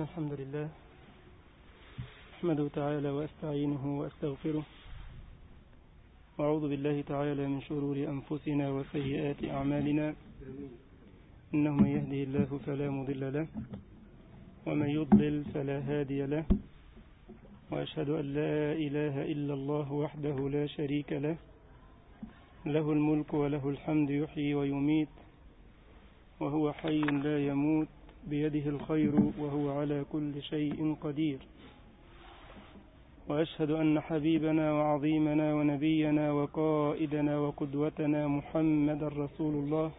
الحمد لله أحمده تعالى وأستعينه وأستغفره وأعوذ بالله تعالى من شرور أنفسنا وسيئات أعمالنا إنه من يهده الله فلا مضل له ومن يضلل فلا هادي له وأشهد أن لا إله إلا الله وحده لا شريك له له الملك وله الحمد يحيي ويميت وهو حي لا يموت بيده الخير وهو على كل شيء قدير وأشهد أن حبيبنا وعظيمنا ونبينا وقائدنا وقدوتنا محمد رسول الله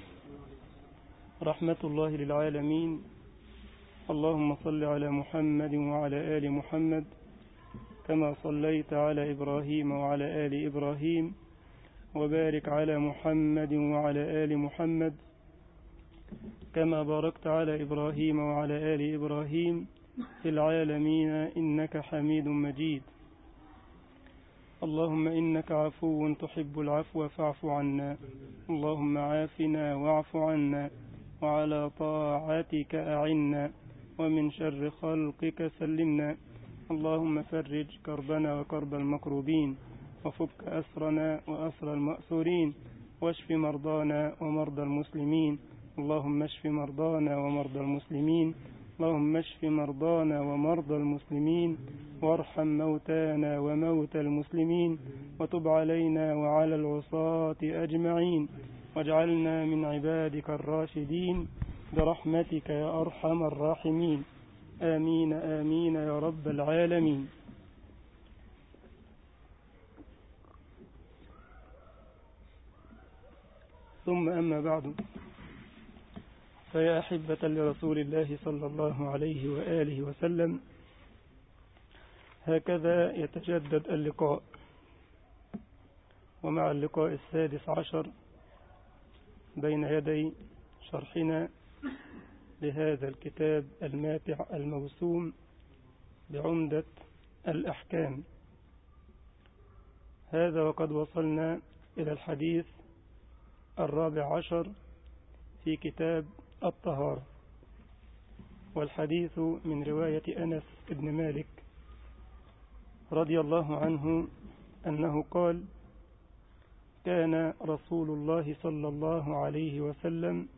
رحمة الله للعالمين. اللهم صل على محمد وعلى آل محمد كما صليت على إبراهيم وعلى آل إبراهيم وبارك على محمد وعلى آل محمد كما باركت على إبراهيم وعلى آل إبراهيم في العالمين إنك حميد مجيد. اللهم إنك عفو تحب العفو فاعف عنا. اللهم عافنا واعف عنا وعلى طاعتك أعنا ومن شر خلقك سلمنا. اللهم فرج كربنا وكرب المكروبين وفك أسرنا وأسر المأسورين واشف مرضانا ومرضى المسلمين. اللهم اشف مرضانا ومرضى المسلمين. اللهم اشف مرضانا ومرضى المسلمين وارحم موتانا وموتى المسلمين وتب علينا وعلى العصاة أجمعين واجعلنا من عبادك الراشدين برحمتك يا أرحم الراحمين. آمين آمين يا رب العالمين. ثم أما بعد، فيا أحبة لرسول الله صلى الله عليه وآله وسلم، هكذا يتجدد اللقاء، ومع اللقاء السادس عشر بين يدي شرحنا لهذا الكتاب الماتع الموسوم بعمدة الأحكام. هذا وقد وصلنا إلى الحديث الرابع عشر في كتاب الطهارة، والحديث من رواية أنس بن مالك رضي الله عنه أنه قال: كان رسول الله صلى الله عليه وسلم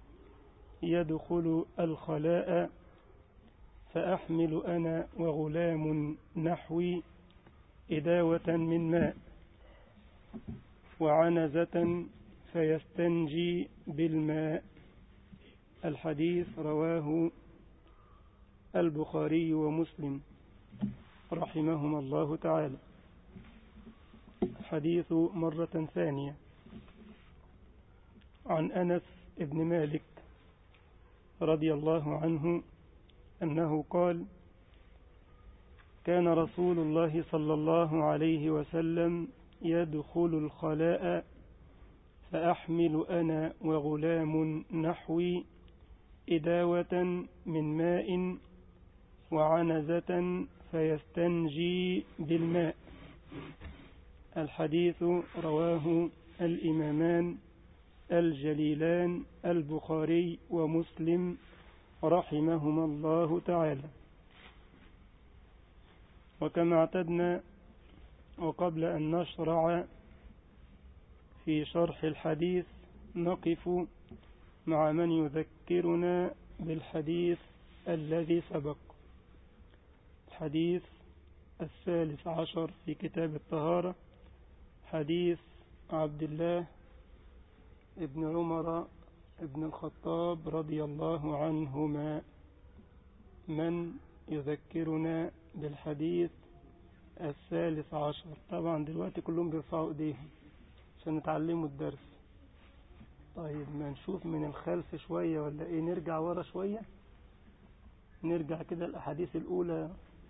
يدخل الخلاء فأحمل أنا وغلام نحوي إداوة من ماء وعنزة فيستنجي بالماء. الحديث رواه البخاري ومسلم رحمهما الله تعالى. الحديث مرة ثانية عن أنس بن مالك رضي الله عنه أنه قال: كان رسول الله صلى الله عليه وسلم يدخل الخلاء فأحمل أنا وغلام نحوي إداوة من ماء وعنزة فيستنجي بالماء. الحديث رواه الإمامان الجليلان البخاري ومسلم رحمهما الله تعالى. وكما اعتدنا وقبل أن نشرع في شرح الحديث نقف مع من يذكرنا بالحديث الذي سبق، الحديث الثالث عشر في كتاب الطهارة، حديث عبد الله ابن عمر ابن الخطاب رضي الله عنهما. من يذكرنا بالحديث الثالث عشر؟ طبعا دلوقتي كلهم بيرفعوا ايديهم عشان نتعلموا الدرس. طيب ما نشوف من الخلف شوية ولا ايه؟ نرجع ورا شوية، نرجع كده الأحاديث الأولى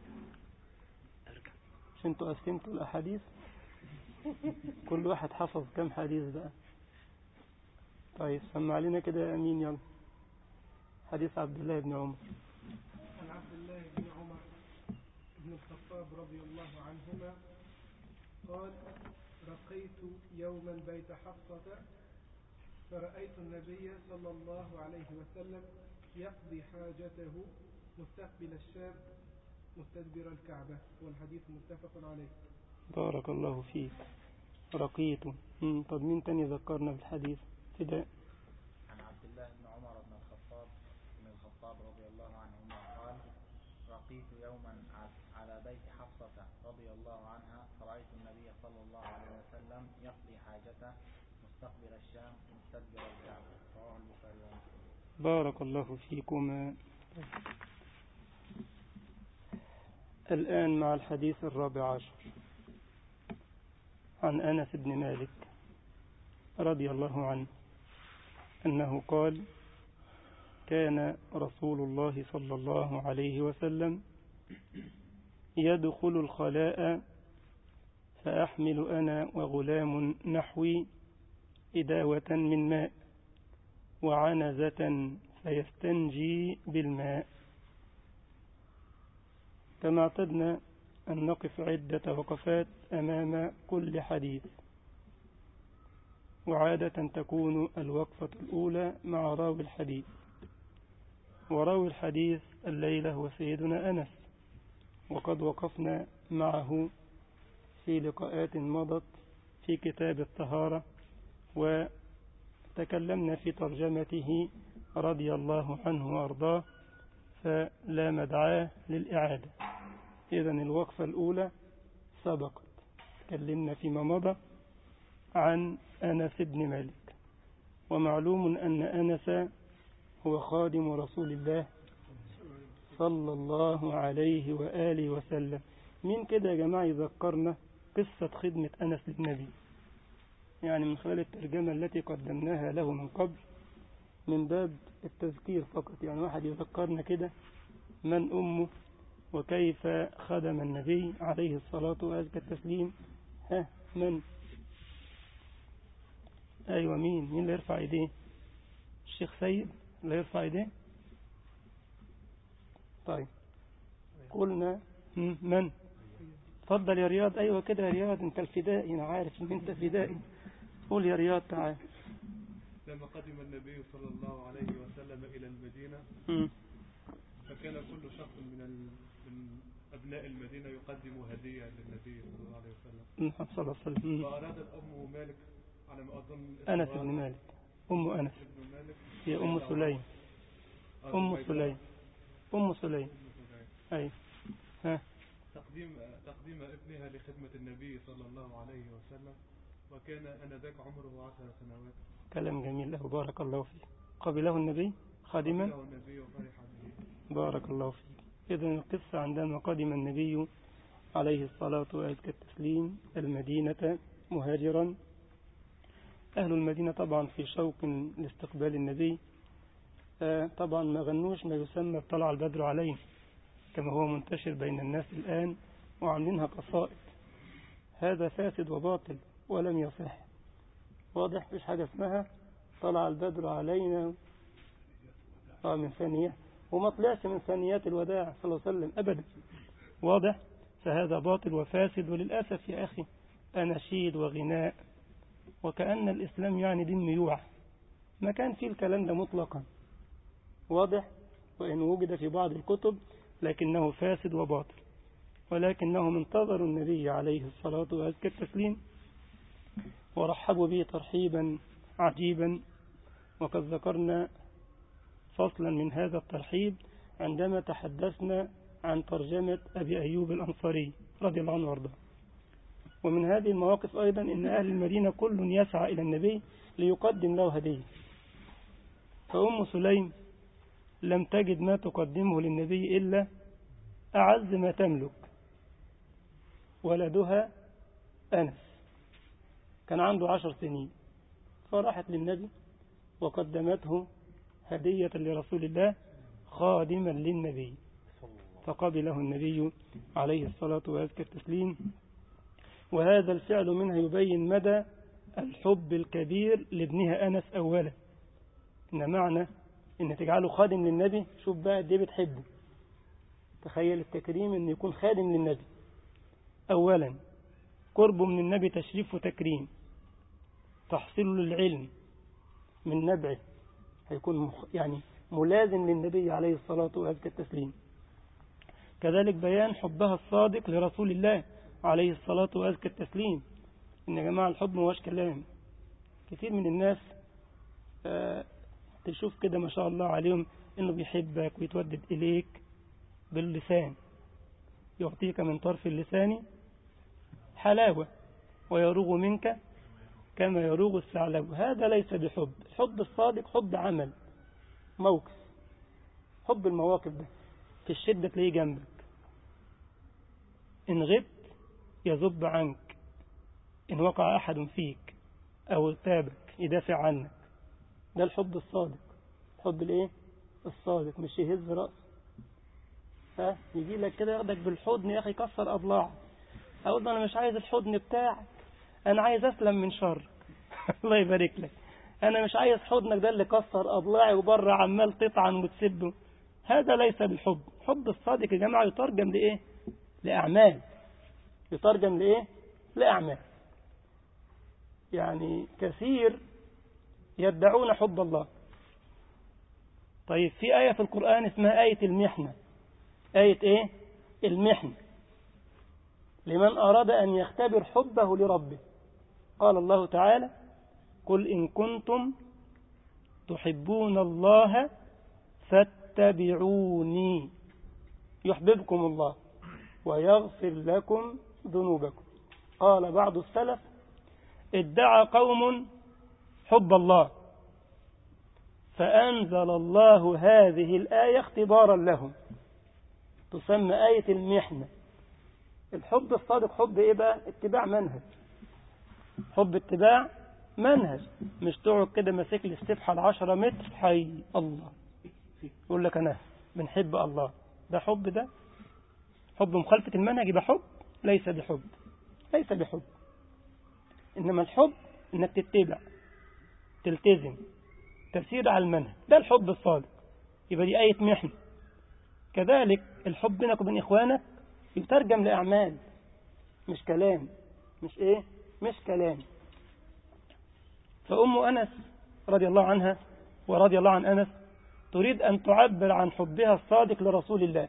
عشان انتوا قسمتوا الأحاديث. كل واحد حفظ كم حديث بقى؟ طيب سمع لنا كده يا أمين، يلا. حديث عبد الله بن عمر. عن عبد الله بن عمر بن الخطاب رضي الله عنهما قال: رقيت يوما بيت حفصة فرأيت النبي صلى الله عليه وسلم يقضي حاجته مستقبل الشام مستدبر الكعبة، والحديث متفق عليه. بارك الله فيك. رقيت. طب مين تاني ذكرنا بالحديث؟ فداء. عن عبد الله بن عمر بن الخطاب رضي الله عنهما قال: رقيت يوما على بيت حفصة رضي الله عنها، فرأيت النبي صلى الله عليه وسلم يقضي حاجته مستقبل الشام مستدبر الكعبة. رواه البخاري ومسلم. بارك الله فيكما. الآن مع الحديث الرابع عشر، عن أنس بن مالك رضي الله عنه أنه قال: كان رسول الله صلى الله عليه وسلم يدخل الخلاء فأحمل أنا وغلام نحوي إداوة من ماء وعنزة فيستنجي بالماء. كما اعتدنا أن نقف عدة وقفات أمام كل حديث، وعادة تكون الوقفة الأولى مع راوي الحديث، وراوي الحديث الليلة هو سيدنا أنس، وقد وقفنا معه في لقاءات مضت في كتاب الطهارة، وتكلمنا في ترجمته رضي الله عنه وأرضاه، فلا مدعاة للإعادة. إذن الوقفة الأولى سبقت، تكلمنا فيما مضى عن أنس بن مالك، ومعلوم أن أنس هو خادم رسول الله صلى الله عليه وآله وسلم. مين كده يا جماعة يذكرنا قصة خدمة أنس للنبي؟ يعني من خلال الترجمة التي قدمناها له من قبل، من باب التذكير فقط، يعني واحد يذكرنا كده من أمه وكيف خدم النبي عليه الصلاة وأزكى التسليم. ها، من؟ أيوة، مين اللي يرفع ايديه؟ الشيخ سيد اللي يرفع ايديه. طيب قلنا من؟ تفضل يا رياض. أيوة كده يا رياض، انت الفدائي، أنا عارف ان انت فدائي. قول يا رياض، تعال. لما قدم النبي صلى الله عليه وسلم إلى المدينة فكان كل شخص من أبناء المدينة يقدم هدية للنبي صلى الله عليه وسلم. فأرادت أمه مالك على ما أظن أنس بن مالك، أم أنس هي أم سليم. أم سليم. أي. ها. تقديم ابنها لخدمة النبي صلى الله عليه وسلم، وكان آنذاك عمره 10 سنوات. كلام جميل له، بارك الله فيه. قبله النبي خادما. قبله النبي وفرح به. بارك الله فيه. إذن القصة عندما قدم النبي عليه الصلاة وأزكى التسليم المدينة مهاجرا، أهل المدينة طبعا في شوق لاستقبال النبي، طبعا ما غنوش ما يسمى طلع البدر عليه كما هو منتشر بين الناس الآن، وعاملينها قصائد. هذا فاسد وباطل ولم يصح. واضح؟ فيش حاجة اسمها طلع البدر علينا من ثانية، وما طلعش من ثانيات الوداع صلى الله عليه وسلم أبدا. واضح؟ فهذا باطل وفاسد، وللأسف يا أخي أناشيد وغناء، وكأن الإسلام يعني دين ميوع، ما كان فيه الكلام ده مطلقا. واضح؟ وإن وجد في بعض الكتب لكنه فاسد وباطل، ولكنهم انتظروا النبي عليه الصلاة وأزكى التسليم ورحبوا به ترحيبا عجيبا. وقد ذكرنا فصلا من هذا الترحيب عندما تحدثنا عن ترجمة أبي أيوب الأنصاري رضي الله عنه وارضاه. ومن هذه المواقف أيضا إن أهل المدينة كل يسعى إلى النبي ليقدم له هدية، فأم سليم لم تجد ما تقدمه للنبي إلا أعز ما تملك، ولدها أنس كان عنده 10 سنين، فراحت للنبي وقدمته هدية لرسول الله خادما للنبي، فقبله النبي عليه الصلاة وأزكى التسليم. وهذا الفعل منها يبين مدى الحب الكبير لابنها أنس أولا، إن معنى إن تجعله خادم للنبي، شوف بقى دي بتحبه. تخيل التكريم إن يكون خادم للنبي أولا، قربه من النبي تشريف وتكريم، تحصيل للعلم من نبعه، هيكون يعني ملازم للنبي عليه الصلاة وأزكى التسليم. كذلك بيان حبها الصادق لرسول الله عليه الصلاة وأزكى التسليم. إن يا جماعة الحب مواش كلام. كثير من الناس تشوف كده ما شاء الله عليهم إنه بيحبك ويتودد إليك باللسان، يعطيك من طرف اللسان حلاوة ويروغ منك كما يروغ الثعلب. هذا ليس بحب. الحب الصادق حب عمل، موقف، حب المواقف ده. في الشدة تلاقيه جنبك، إن غبت يذب عنك، إن وقع أحد فيك أو اغتابك يدافع عنك. ده الحب الصادق. الحب الإيه؟ الصادق. مش يهز رأسه، يجي لك كده ياخدك بالحضن يا أخي كسر أضلاعك. أقول أنا مش عايز الحضن بتاعك، أنا عايز أسلم من شر. الله يبارك لك. أنا مش عايز حضنك ده اللي كسر أضلاعي وبره عمال تطعن وتسبه. هذا ليس بالحب. الحب الصادق يا جماعة يترجم لإيه؟ لأعمال. يترجم لإيه؟ لأعمال. يعني كثير يدعون حب الله. طيب في آية في القرآن اسمها آية المحنة. آية إيه؟ المحنة. لمن أراد أن يختبر حبه لربه. قال الله تعالى: قل إن كنتم تحبون الله فاتبعوني يحببكم الله ويغفر لكم ذنوبكم. قال بعض السلف: ادعى قوم حب الله فأنزل الله هذه الآية اختبارا لهم، تسمى آية المحنة. الحب الصادق حب إيه بقى؟ اتباع منهج. حب اتباع منهج. مش تقعد كده ماسك لي السبحة 10 متر حي الله يقول لك أنا بنحب الله. ده حب؟ ده حب مخالفة المنهج. يبقى حب؟ ليس بحب. ليس بحب. إنما الحب إنك تتبع، تلتزم، تسير على المنهج. ده الحب الصادق. يبقى دي آية محنة. كذلك الحب بينك وبين إخوانك يترجم لأعمال، مش كلام. مش إيه؟ مش كلام. فأم أنس رضي الله عنها ورضي الله عن أنس تريد أن تعبر عن حبها الصادق لرسول الله،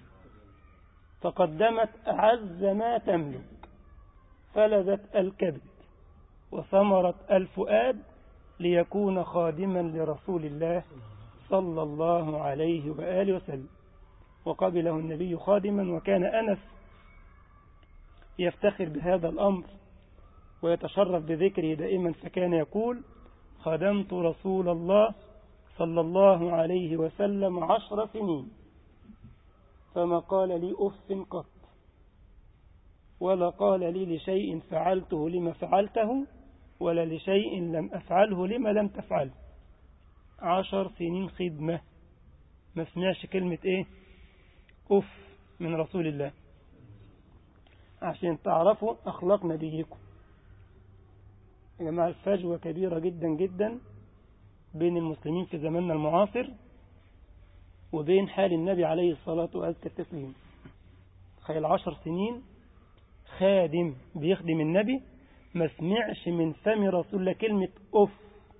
فقدمت أعز ما تملك، فلذت الكبد وثمرت الفؤاد ليكون خادما لرسول الله صلى الله عليه وآله وسلم. وقبله النبي خادما. وكان أنس يفتخر بهذا الأمر ويتشرف بذكره دائما، فكان يقول: خدمت رسول الله صلى الله عليه وسلم 10 سنين فما قال لي أف قط، ولا قال لي لشيء فعلته لما فعلته، ولا لشيء لم أفعله لما لم تفعله. 10 سنين خدمة، ما سمعش كلمة إيه؟ أف من رسول الله. عشان تعرفوا أخلاق نبيكم يا جماعة. الفجوة كبيرة جدا جدا بين المسلمين في زماننا المعاصر وبين حال النبي عليه الصلاة والسلام. تخيل 10 سنين خادم بيخدم النبي، ما سمعش من فم رسول الله كلمة أف.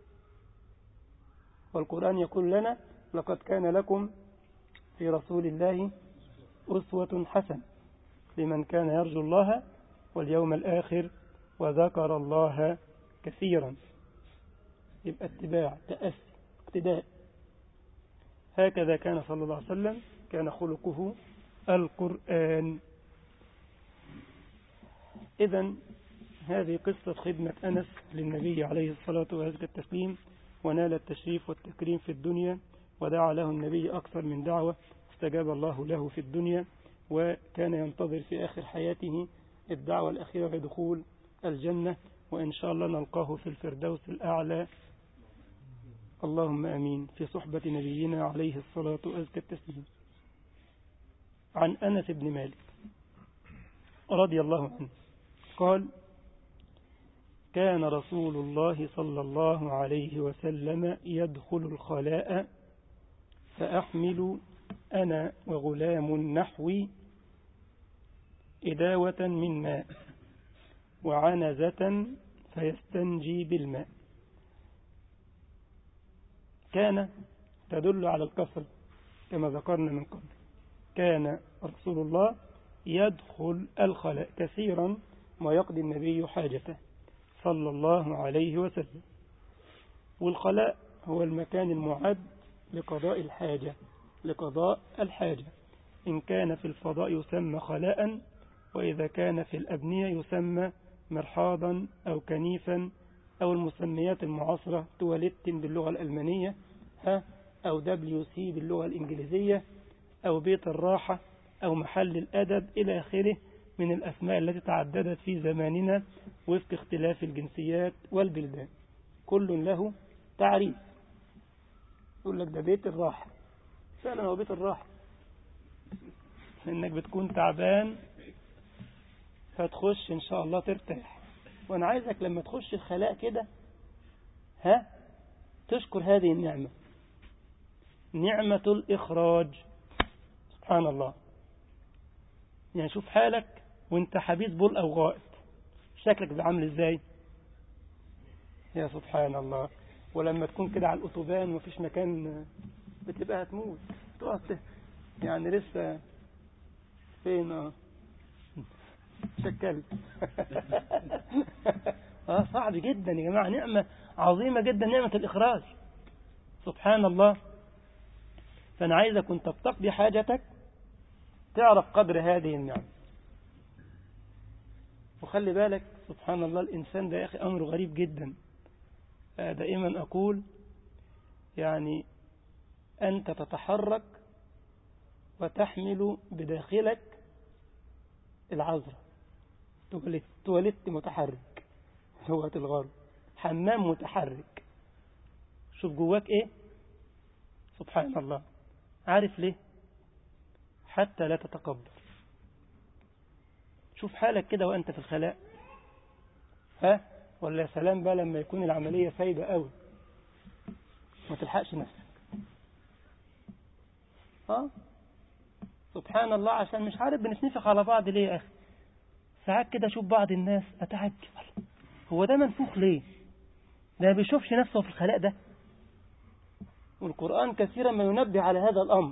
والقرآن يقول لنا: لقد كان لكم في رسول الله أسوة حسنة لمن كان يرجو الله واليوم الآخر وذكر الله كثيرا. يبقى اتباع، تأسي، اقتداء. هكذا كان صلى الله عليه وسلم، كان خلقه القرآن. إذن هذه قصة خدمة أنس للنبي عليه الصلاة والتسليم، ونال التشريف والتكريم في الدنيا، ودعا له النبي أكثر من دعوة استجاب الله له في الدنيا، وكان ينتظر في آخر حياته الدعوة الأخيرة بدخول الجنة، وإن شاء الله نلقاه في الفردوس الأعلى. اللهم أمين. في صحبة نبينا عليه الصلاة والتسليم. عن أنس بن مالك رضي الله عنه قال: كان رسول الله صلى الله عليه وسلم يدخل الخلاء فأحمل أنا وغلام نحوي إداوة من ماء وعنزة فيستنجي بالماء. كان تدل على الكثرة كما ذكرنا من قبل. كان رسول الله يدخل الخلاء كثيرا ما يقضي النبي حاجته صلى الله عليه وسلم. والخلاء هو المكان المعد لقضاء الحاجة، إن كان في الفضاء يسمى خلاء، وإذا كان في الأبنية يسمى مرحاضا أو كنيفا، أو المسميات المعاصرة تواليت باللغة الألمانية أو WC باللغة الإنجليزية، أو بيت الراحة، أو محل الأدب إلى آخره من الأسماء التي تعددت في زماننا وفق اختلاف الجنسيات والبلدان. كل له تعريف. يقول لك ده بيت الراحة، فعلا هو بيت الراحة، لأنك بتكون تعبان فتخش إن شاء الله ترتاح. وأنا عايزك لما تخش الخلاء كده تشكر هذه النعمة، نعمة الإخراج. سبحان الله. يعني شوف حالك وانت حبيس بول أو غائط، شكلك بعمل ازاي؟ يا سبحان الله. ولما تكون كده على الأوتوبان ومفيش مكان بتبقى هتموت، تقعد يعني لسه فين شكلت صعب جدا يا جماعة، نعمة عظيمة جدا، نعمة الإخراج. سبحان الله. فأنا عايزك وانت بتقضي حاجتك تعرف قدر هذه النعمة. وخلي بالك سبحان الله، الإنسان ده يا أخي أمر غريب جدا. دائما أقول يعني أنت تتحرك وتحمل بداخلك العذرة، تواليت متحرك، لغة الغرب حمام متحرك. شوف جواك إيه. سبحان الله. عارف ليه؟ حتى لا تتقبل. شوف حالك كده وأنت في الخلاء، ولا يا سلام بقى لما يكون العملية سايبة قوي ما تلحقش نفسك. سبحان الله. عشان مش عارف بنتنفخ على بعض ليه يا أخي. ساعات كده شوف بعض الناس أتعجب، هو ده منفوخ ليه؟ ده ما بيشوفش نفسه في الخلاء ده. والقرآن كثيرا ما ينبه على هذا الأمر.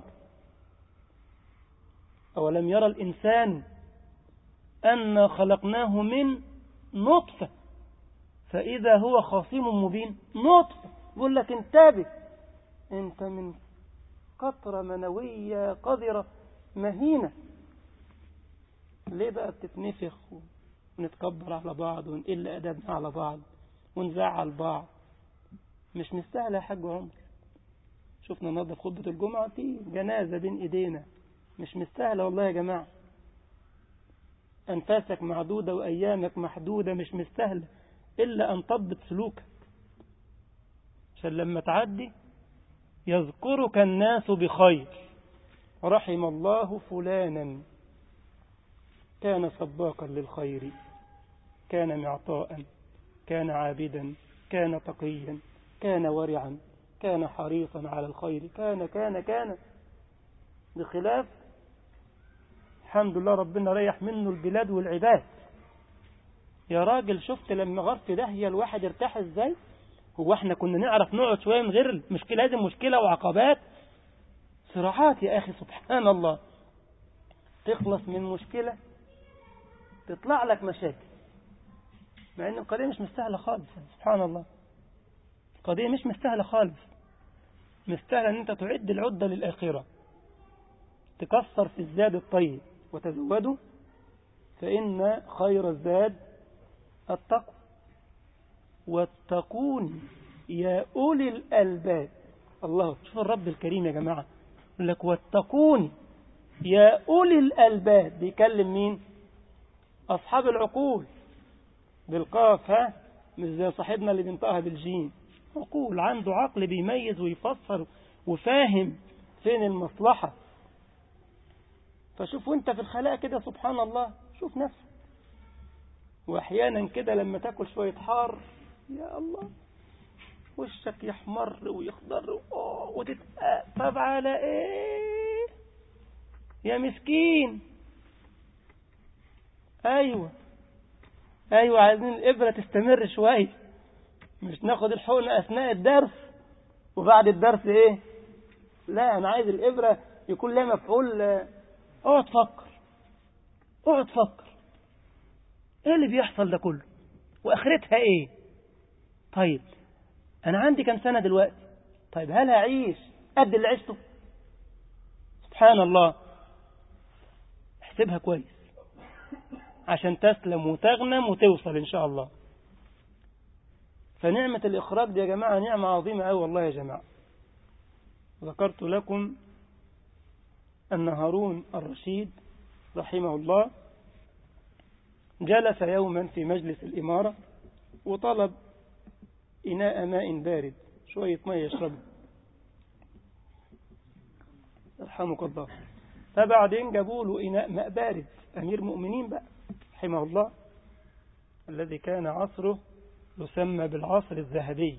أولم يرى الإنسان أن خلقناه من نطفة فإذا هو خصيم مبين. نطفة. يقول لك انتبه، انت من قطرة منوية قذرة مهينة. ليه بقى بتتنفخ ونتكبر على بعض ونقل أدبنا على بعض ونزعل بعض؟ مش مستاهلة يا حاج عمر. شفنا النهارده في خطبة الجمعة في جنازة بين إيدينا، مش مستاهلة والله يا جماعة. أنفاسك معدودة وأيامك محدودة، مش مستاهلة إلا أن تضبط سلوكك عشان لما تعدي يذكرك الناس بخير. رحم الله فلانا كان سباقا للخير، كان معطاء، كان عابدا، كان تقيا، كان ورعا، كان حريصا على الخير، كان بخلاف الحمد لله ربنا ريح منه البلاد والعباد. يا راجل شفت لما غرف داهية الواحد ارتاح ازاي؟ هو احنا كنا نعرف نقعد شوية من غير المشكلة؟ لازم مشكلة وعقبات صراعات يا أخي. سبحان الله. تخلص من مشكلة تطلع لك مشاكل، مع ان القضية مش مستاهلة خالص. سبحان الله. القضية مش مستاهلة خالص. مستاهلة ان انت تعد العدة للآخرة، تكسر في الزاد الطيب وتزودوا فإن خير الزاد التقوى واتقون يا أولي الألباب. الله. شوف الرب الكريم يا جماعة، يقول لك واتقون يا أولي الألباب. بيكلم مين؟ أصحاب العقول بالقاف، مش زي صاحبنا اللي بينطقها بالجيم. عقول، عنده عقل بيميز ويفسر وفاهم فين المصلحة. فشوف وانت في الخلاء كده سبحان الله، شوف نفسك. واحيانا كده لما تاكل شوية حار يا الله وشك يحمر ويخضر وتتقطب على ايه يا مسكين. ايوه عايزين الابرة تستمر شوية، مش ناخد الحقنة اثناء الدرس وبعد الدرس ايه. لا، انا عايز الابرة يكون لها مفعول اقعد فكر ايه اللي بيحصل ده كله واخرتها ايه؟ طيب انا عندي كم سنة دلوقتي؟ طيب هل هعيش قد اللي عشته؟ سبحان الله. احسبها كويس عشان تسلم وتغنم وتوصل ان شاء الله. فنعمة الإخراج دي يا جماعة نعمة عظيمة أوي والله يا جماعة. ذكرت لكم أن هارون الرشيد رحمه الله جلس يوما في مجلس الإمارة وطلب إناء ماء بارد، شوية ماء يشربه يرحمك الله. فبعدين جابوا له إناء ماء بارد، أمير مؤمنين بقى رحمه الله الذي كان عصره يسمى بالعصر الذهبي،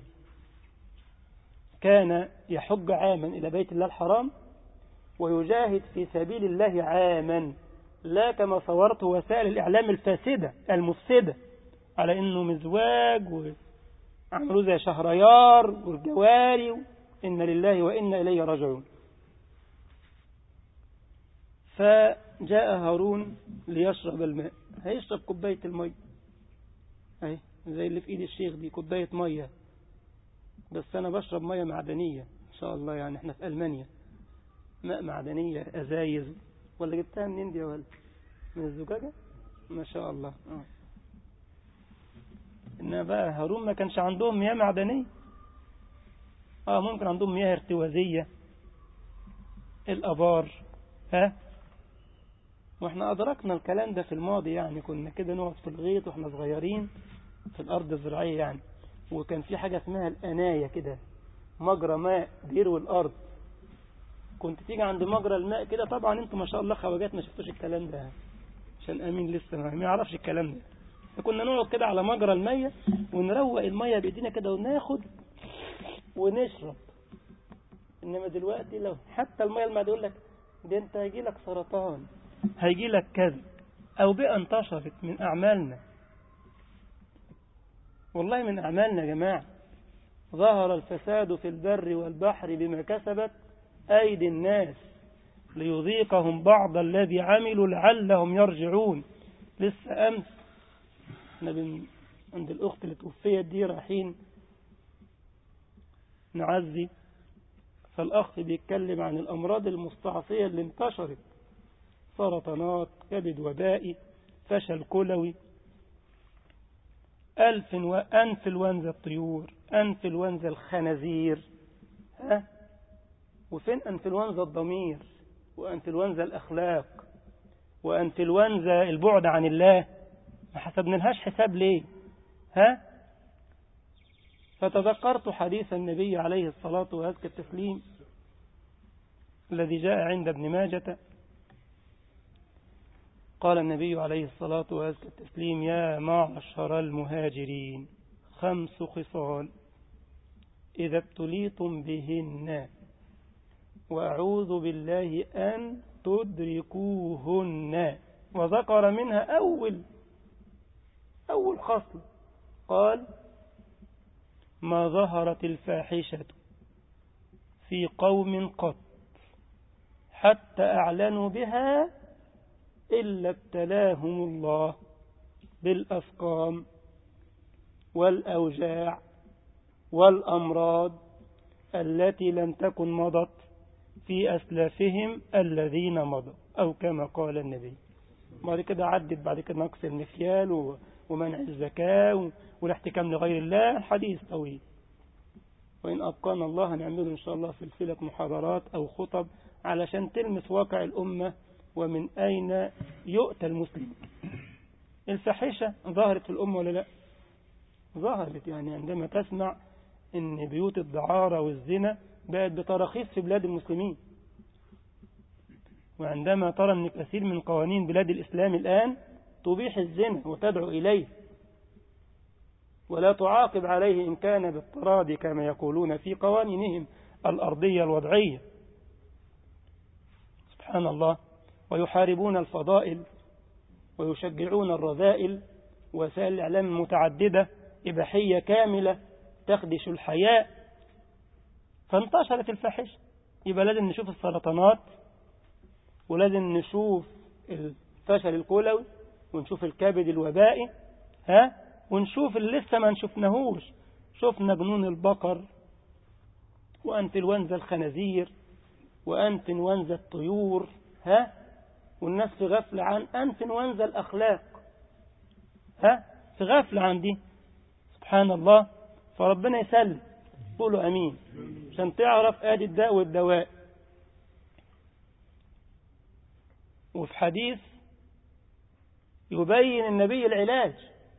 كان يحج عاما إلى بيت الله الحرام ويجاهد في سبيل الله عاما، لا كما صورت وسائل الإعلام الفاسدة المفسدة على إنه مزواج وعملوا زي شهريار والجواري إن لله وإنا إليه راجعون. فجاء هارون ليشرب الماء، هيشرب كوباية المية اهي زي اللي في ايد الشيخ دي، كوباية مية، بس انا بشرب مية معدنية ان شاء الله، يعني احنا في ألمانيا ماء معدنية ازايز. ولا جبتها منين دي يا ولد؟ من الزجاجة ما شاء الله. انما بقى هارون ما كانش عندهم مياه معدنية، ممكن عندهم مياه ارتوازية الابار واحنا ادركنا الكلام ده في الماضي، يعني كنا كده نقعد في الغيط واحنا صغيرين في الارض الزراعية يعني، وكان في حاجة اسمها الاناية كده، مجرى ماء بيروي الارض، كنت تيجي عند مجرى الماء كده. طبعا انتم ما شاء الله خواجات ما شفتوش الكلام ده عشان امين لسه ما يعرفش الكلام ده. فكنا نقعد كده على مجرى المية ونروق المية بايدينا كده وناخد ونشرب. انما دلوقتي لو حتى المية المعدنية يقول لك ده انت هيجي لك سرطان، هيجي لك كذا، او بقى انتشرت من اعمالنا، والله من اعمالنا يا جماعة. ظهر الفساد في البر والبحر بما كسبت ايدي الناس ليذيقهم بعض الذي عملوا لعلهم يرجعون. لسه امس احنا عند الاخت اللي توفيت دي رايحين نعزي، فالاخ بيتكلم عن الامراض المستعصية اللي انتشرت، سرطانات، كبد وبائي، فشل كلوي، أنفلونزا الطيور، أنفلونزا الخنازير، وفين أنفلونزا الضمير وأنفلونزا الأخلاق وأنفلونزا البعد عن الله؟ ما حسبنالهاش حساب ليه؟ فتذكرت حديث النبي عليه الصلاة وأزكى التسليم الذي جاء عند ابن ماجة. قال النبي عليه الصلاة وأزكى التسليم: يا معشر المهاجرين 5 خصال إذا ابتليتم بهن وأعوذ بالله أن تدركوهن. وذكر منها أول خصل، قال: ما ظهرت الفاحشة في قوم قط حتى أعلنوا بها إلا ابتلاهم الله بالأسقام والأوجاع والأمراض التي لم تكن مضت في أسلافهم الذين مضوا، أو كما قال النبي. بعد كده عدت بعد كده نقص المكيال ومنع الزكاة والاحتكام لغير الله، حديث طويل، وإن أبقانا الله نعمله إن شاء الله سلسلة محاضرات أو خطب علشان تلمس واقع الأمة ومن أين يؤتى المسلم. الفاحشة ظهرت في الأمة ولا لا؟ ظهرت، يعني عندما تسمع إن بيوت الدعارة والزنا بقت بتراخيص في بلاد المسلمين، وعندما ترى أن كثير من قوانين بلاد الإسلام الآن تبيح الزنا وتدعو إليه ولا تعاقب عليه إن كان بالتراضي كما يقولون في قوانينهم الأرضية الوضعية، سبحان الله. ويحاربون الفضائل ويشجعون الرذائل، وسائل الإعلام متعددة إباحية كاملة تخدش الحياء، فانتشرت الفاحشة. يبقى لازم نشوف السرطانات ولازم نشوف الفشل الكلوي، ونشوف الكبد الوبائي، ونشوف اللي لسه ما نشوفناهوش. شفنا جنون البقر وأنفلونزا الخنازير وأنفلونزا الطيور، والناس في غفلة عن أنفلونزا الأخلاق، في غفلة عن دي. سبحان الله. فربنا يسلم، قولوا أمين، عشان تعرف آدي الداء والدواء. وفي حديث يبين النبي العلاج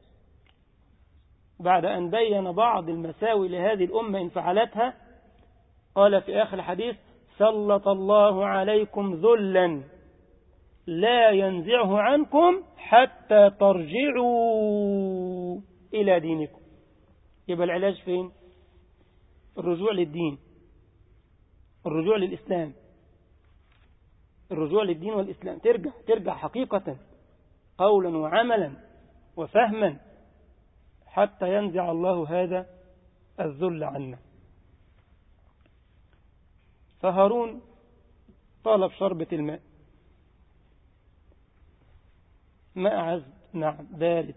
بعد أن بين بعض المساوي لهذه الأمة إن فعلتها. قال في آخر الحديث: سلط الله عليكم ذلا لا ينزعه عنكم حتى ترجعوا إلى دينكم. يبقى العلاج فين؟ الرجوع للدين، الرجوع للإسلام، الرجوع للدين والإسلام. ترجع حقيقة قولا وعملا وفهما حتى ينزع الله هذا الذل عنا. فهارون طلب شربة الماء، ماء عذب، نعم بارد،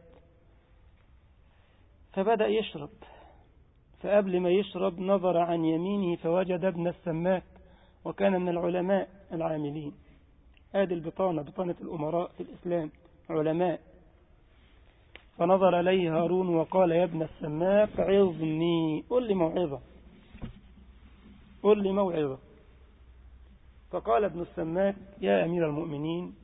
فبدأ يشرب. فقبل ما يشرب نظر عن يمينه فوجد ابن السماك، وكان من العلماء العاملين. هذه البطانة، بطانة الأمراء في الإسلام، علماء. فنظر إليه هارون وقال: يا ابن السماك عظني، قل لي موعظة، قل لي موعظة. فقال ابن السماك: يا أمير المؤمنين،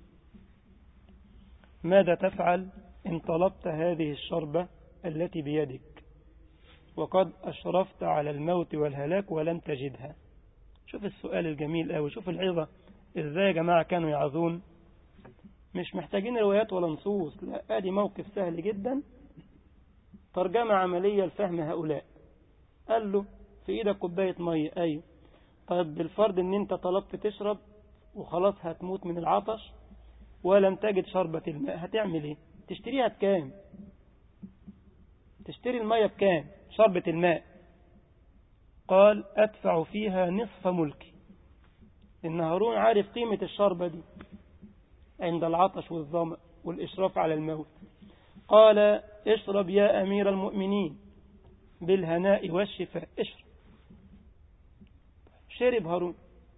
ماذا تفعل إن طلبت هذه الشربة التي بيدك وقد أشرفت على الموت والهلاك ولم تجدها؟ شوف السؤال الجميل أوي، شوف العظة إزاي يا جماعة كانوا يعظون. مش محتاجين روايات ولا نصوص، لا، ادي موقف سهل جدا، ترجمة عملية لفهم هؤلاء. قال له: في ايدك كوباية مية. ايوه. طيب بالفرض ان انت طلبت تشرب وخلاص هتموت من العطش ولم تجد شربة الماء، هتعمل ايه؟ تشتريها بكام؟ تشتري المية بكام؟ شربة الماء. قال: ادفع فيها نصف ملكي. ان هارون عارف قيمة الشربة دي عند العطش والظمأ والإشراف على الموت. قال: اشرب يا أمير المؤمنين بالهناء والشفاء، اشرب. شرب هارون.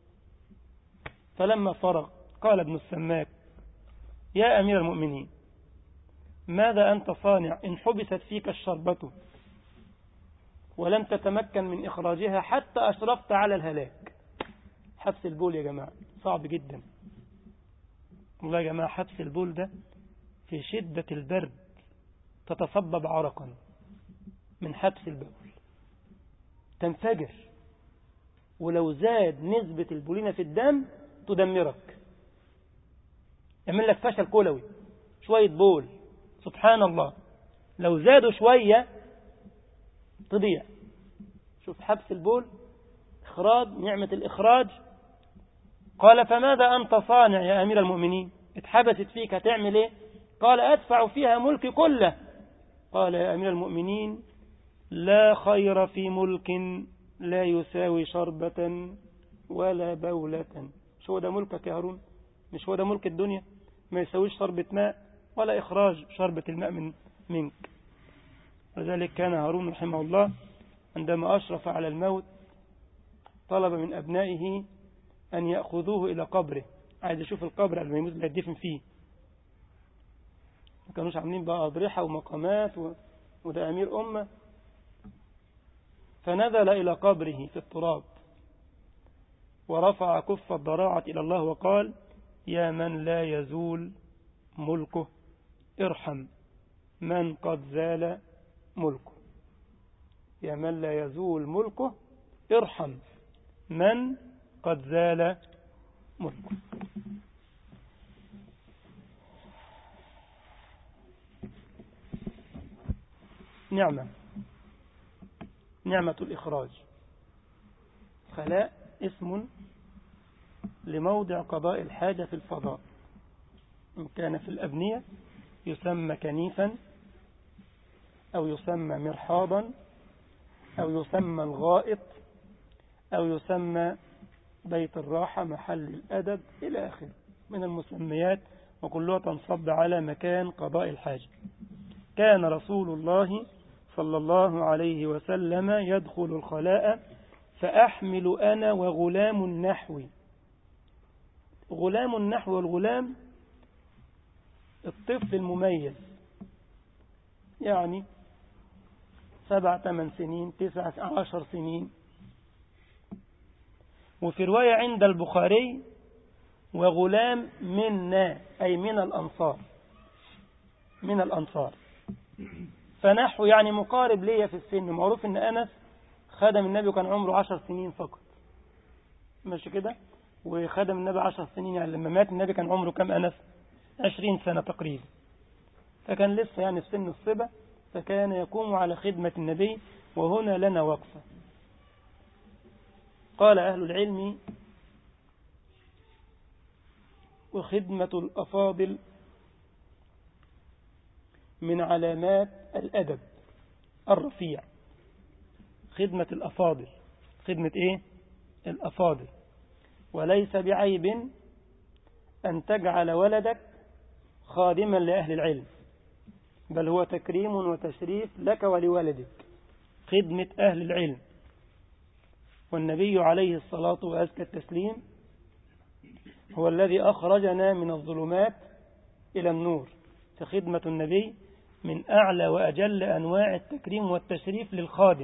فلما فرغ قال ابن السماك: يا أمير المؤمنين، ماذا أنت صانع إن حبست فيك الشربة ولم تتمكن من إخراجها حتى أشرفت على الهلاك؟ حبس البول يا جماعة صعب جدا والله يا جماعة. حبس البول ده في شدة البرد تتصبب عرقا من حبس البول، تنفجر، ولو زاد نسبة البولينة في الدم تدمرك، يعمل لك فشل كلوي. شوية بول سبحان الله لو زادوا شوية تضيع. شوف حبس البول، إخراج، نعمة الإخراج. قال: فماذا أنت صانع يا أمير المؤمنين؟ اتحبست فيك هتعمل ايه؟ قال: أدفع فيها ملكي كله. قال: يا أمير المؤمنين، لا خير في ملك لا يساوي شربة ولا بولة. مش هو ده ملكك يا هارون؟ مش هو ده ملك الدنيا؟ ما يساويش شربة ماء ولا إخراج شربة الماء منك. لذلك كان هارون رحمه الله عندما أشرف على الموت طلب من أبنائه أن يأخذوه إلى قبره، عايز يشوف القبر قبل ما يموت اللي يدفن فيه. ما كانوش عاملين بقى أضرحة ومقامات وده أمير أمة. فنزل إلى قبره في التراب ورفع كف الضراعة إلى الله وقال: يا من لا يزول ملكه ارحم من قد زال ملكه. يا من لا يزول ملكه ارحم من قد زال ملكه. نعمة الإخراج. خلاء اسم لموضع قضاء الحاجة في الفضاء، إن كان في الأبنية يسمى كنيفا أو يسمى مرحاضا أو يسمى الغائط أو يسمى بيت الراحة، محل الأدب إلى آخره. من المسميات وكلها تنصب على مكان قضاء الحاجة. كان رسول الله صلى الله عليه وسلم يدخل الخلاء فأحمل أنا وغلام النحو. غلام النحو والغلام الطفل المميز، يعني 7-8 سنين 9-10 سنين. وفي رواية عند البخاري وغلام منا أي من الأنصار، من الأنصار. فنحو يعني مقارب لي في السن. معروف أن أنس خدم النبي وكان عمره 10 سنين فقط، ماشي كده، وخدم النبي 10 سنين، يعني لما مات النبي كان عمره كم أنس؟ 20 سنة تقريبا، فكان لسه يعني في سن الصبا، فكان يقوم على خدمة النبي. وهنا لنا وقفة. قال أهل العلم: وخدمة الأفاضل من علامات الأدب الرفيع. خدمة الأفاضل، خدمة إيه؟ الأفاضل. وليس بعيب أن تجعل ولدك خادما لأهل العلم، بل هو تكريم وتشريف لك ولولدك، خدمة أهل العلم. والنبي عليه الصلاة وأزكى التسليم هو الذي أخرجنا من الظلمات إلى النور، فخدمة النبي من أعلى وأجل أنواع التكريم والتشريف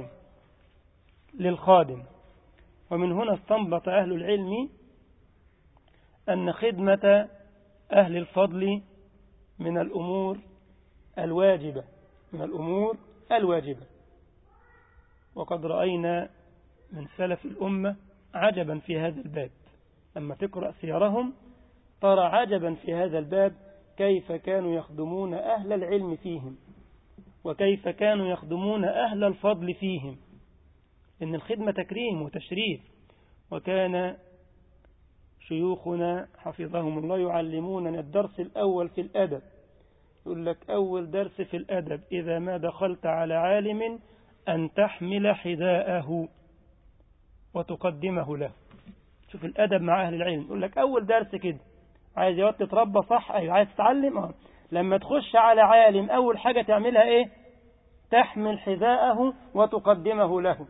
للخادم. ومن هنا استنبط أهل العلم أن خدمة أهل الفضل من الأمور الواجبة، من الأمور الواجبة. وقد رأينا من سلف الأمة عجبا في هذا الباب، لما تقرأ سيرهم ترى عجبا في هذا الباب، كيف كانوا يخدمون أهل العلم فيهم، وكيف كانوا يخدمون أهل الفضل فيهم، إن الخدمة تكريم وتشريف. وكان شيوخنا حفظهم الله يعلموننا الدرس الأول في الأدب، يقول لك أول درس في الأدب إذا ما دخلت على عالم أن تحمل حذاءه وتقدمه له. شوف الأدب مع أهل العلم، يقول لك أول درس كده، عايز يوت تتربى صح، أيوة عايز تتعلم، لما تخش على عالم أول حاجة تعملها إيه؟ تحمل حذاءه وتقدمه له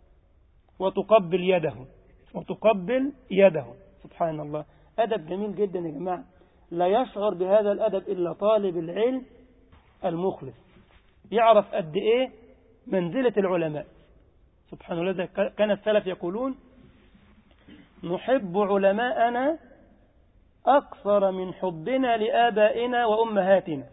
وتقبل يده. سبحان الله، أدب جميل جدا يا جماعة. لا يشعر بهذا الأدب إلا طالب العلم المخلص، يعرف قد إيه منزلة العلماء. سبحان الله، كان السلف يقولون: نحب علماءنا أكثر من حبنا لآبائنا وأمهاتنا.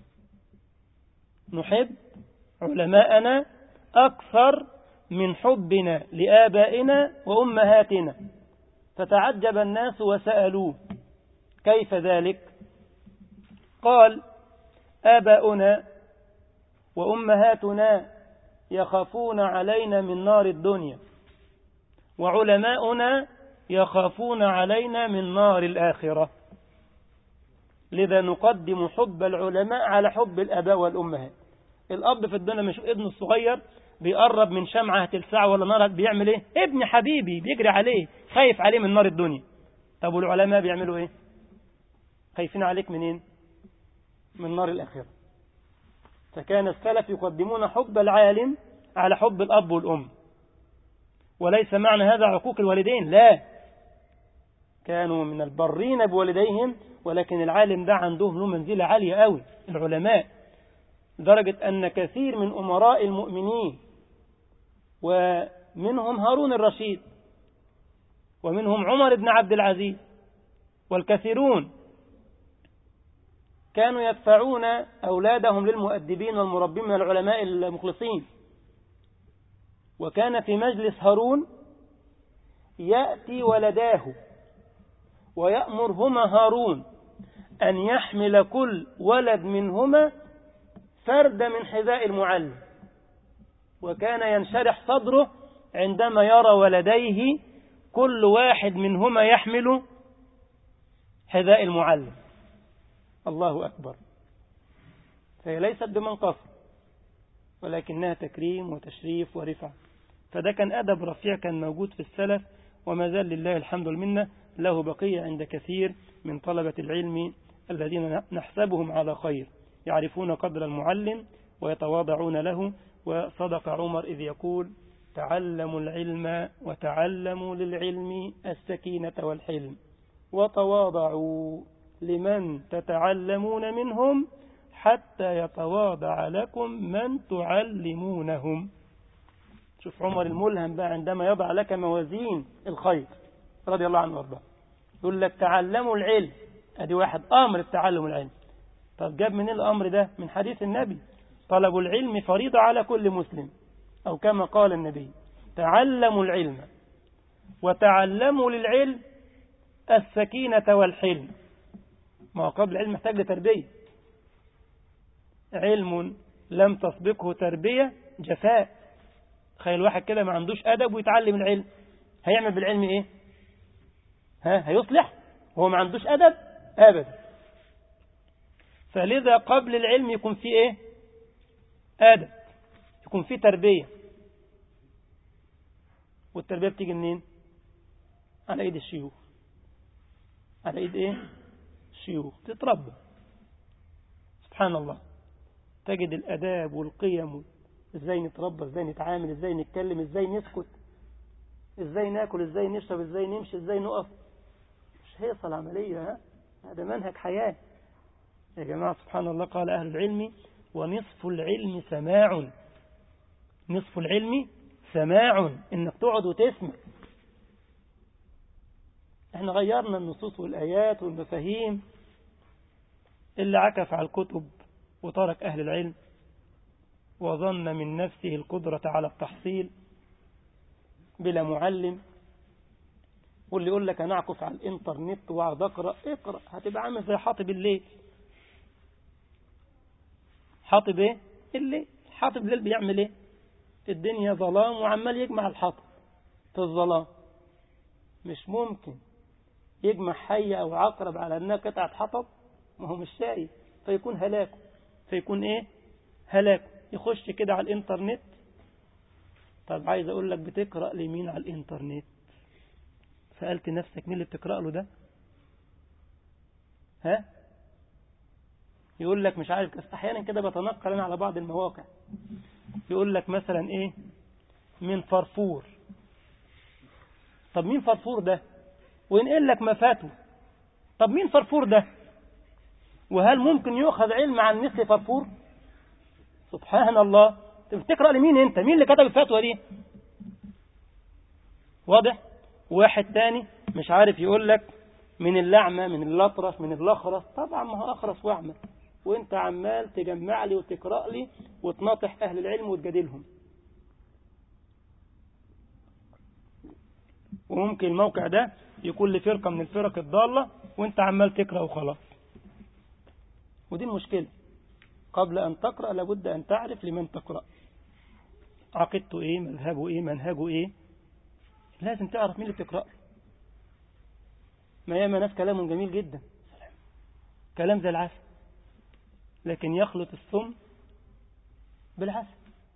نحب علماءنا أكثر من حبنا لآبائنا وأمهاتنا. فتعجب الناس وسألوه: كيف ذلك؟ قال: آباؤنا وأمهاتنا يخافون علينا من نار الدنيا، وعلماؤنا يخافون علينا من نار الآخرة، لذا نقدم حب العلماء على حب الآباء والأمهات. الأب في الدنيا مش ابنه الصغير بيقرب من شمعة هتلسعه ولا نار، بيعمل ايه؟ ابن حبيبي، بيجري عليه، خايف عليه من نار الدنيا. طب والعلماء بيعملوا ايه؟ خايفين عليك منين؟ من نار الآخرة. فكان السلف يقدمون حب العالم على حب الأب والأم. وليس معنى هذا عقوق الوالدين، لا، كانوا من البرين بوالديهم، ولكن العالم ده عندهم له منزلة عالية قوي، العلماء، لدرجة أن كثير من أمراء المؤمنين ومنهم هارون الرشيد ومنهم عمر بن عبد العزيز والكثيرون كانوا يدفعون أولادهم للمؤدبين والمربين من العلماء المخلصين. وكان في مجلس هارون يأتي ولداه ويأمرهما هارون أن يحمل كل ولد منهما فرد من حذاء المعلم، وكان ينشرح صدره عندما يرى ولديه كل واحد منهما يحمل حذاء المعلم. الله أكبر. فهي ليست بمنقصة، ولكنها تكريم وتشريف ورفع. فده كان أدب رفيع كان موجود في السلف، وما زال لله الحمد والمنة له بقية عند كثير من طلبة العلم الذين نحسبهم على خير، يعرفون قدر المعلم ويتواضعون له. وصدق عمر إذ يقول: تعلموا العلم وتعلموا للعلم السكينة والحلم، وتواضعوا لمن تتعلمون منهم حتى يتواضع لكم من تعلمونهم. شوف عمر الملهم بقى عندما يضع لك موازين الخير رضي الله عنه وارضاه، يقول لك تعلموا العلم، ادي واحد امر التعلم العلم. طب جاب من الامر ده؟ من حديث النبي: طلب العلم فريضة على كل مسلم، او كما قال النبي: تعلموا العلم وتعلموا للعلم السكينة والحلم. ما قبل العلم محتاج لتربية، علم لم تسبقه تربية جفاء. تخيل واحد كده ما عندوش أدب ويتعلم العلم، هيعمل بالعلم إيه؟ هيصلح وهو ما عندوش أدب؟ أبدا. فلذا قبل العلم يكون فيه إيه؟ أدب، يكون فيه تربية. والتربية بتيجي منين؟ على إيد الشيوخ. على إيد إيه؟ الشيوخ. تتربى سبحان الله، تجد الأداب والقيم، إزاي نتربى، إزاي نتعامل، إزاي نتكلم، إزاي نسكت، إزاي ناكل، إزاي نشرب، إزاي نمشي، إزاي نقف. مش هيصل العملية، هذا منهج حياة يا جماعة. سبحان الله. قال أهل العلم: ونصف العلم سماع. نصف العلم سماع، إنك تقعد وتسمع. احنا غيرنا النصوص والآيات والمفاهيم. اللي عكف على الكتب وترك أهل العلم وظن من نفسه القدرة على التحصيل بلا معلم، واللي يقول لك أنا أعكف على الإنترنت وأقعد أقرأ. اقرأ، هتبقى عامل زي حاطب الليل. حاطب إيه؟ الليل. حاطب الليل بيعمل إيه؟ الدنيا ظلام وعمال يجمع الحطب في الظلام. مش ممكن يجمع حية أو عقرب على أنها قطعة حطب، ما هو مش شايف، فيكون هلاكه. فيكون إيه؟ هلاكه. يخش كده على الإنترنت. طب عايز أقول لك، بتقرأ لمين على الإنترنت؟ سألت نفسك مين اللي بتقرأ له ده؟ يقول لك مش عارف. أحيانا كده بتنقل أنا على بعض المواقع، يقول لك مثلا إيه؟ من فرفور. طب مين فرفور ده؟ وينقل لك مفاته. طب مين فرفور ده؟ وهل ممكن يؤخذ علم عن مثل فرفور؟ سبحان الله. تقرأ لمين انت؟ مين اللي كتب الفتوى دي؟ واضح؟ واحد تاني مش عارف يقول لك من اللعمة، من الأطرش، من الأخرس. طبعا ما هو أخرس وأعمى، وانت عمال تجمع لي وتقرأ لي وتناطح أهل العلم وتجادلهم. وممكن الموقع ده يكون لفرقة من الفرق الضالة وانت عمال تقرأ وخلاص. ودي المشكلة. قبل أن تقرأ لابد أن تعرف لمن تقرأ، عقيدته إيه، مذهبه إيه، منهجه إيه. لازم تعرف مين اللي بتقرأ. ما ياما ناس كلامهم جميل جدا، كلام زي العسل، لكن يخلط السم بالعسل.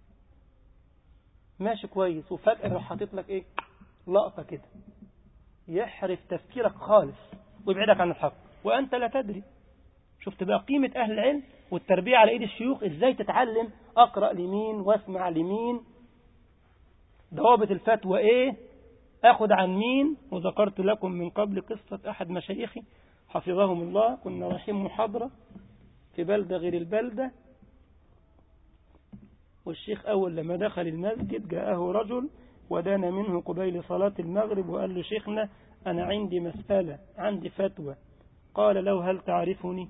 ماشي كويس وفجأة يروح حاطط لك إيه؟ لقطة كده يحرف تفكيرك خالص ويبعدك عن الحق وأنت لا تدري. شفت بقى قيمة أهل العلم والتربية على إيد الشيوخ؟ إزاي تتعلم أقرأ لمين واسمع لمين، ضوابط الفتوى إيه، أخذ عن مين. وذكرت لكم من قبل قصة أحد مشايخي حفظهم الله. كنا رايحين محاضرة في بلدة غير البلدة، والشيخ أول لما دخل المسجد جاءه رجل ودان منه قبيل صلاة المغرب وقال له: شيخنا أنا عندي مسألة، عندي فتوى. قال له: هل تعرفني؟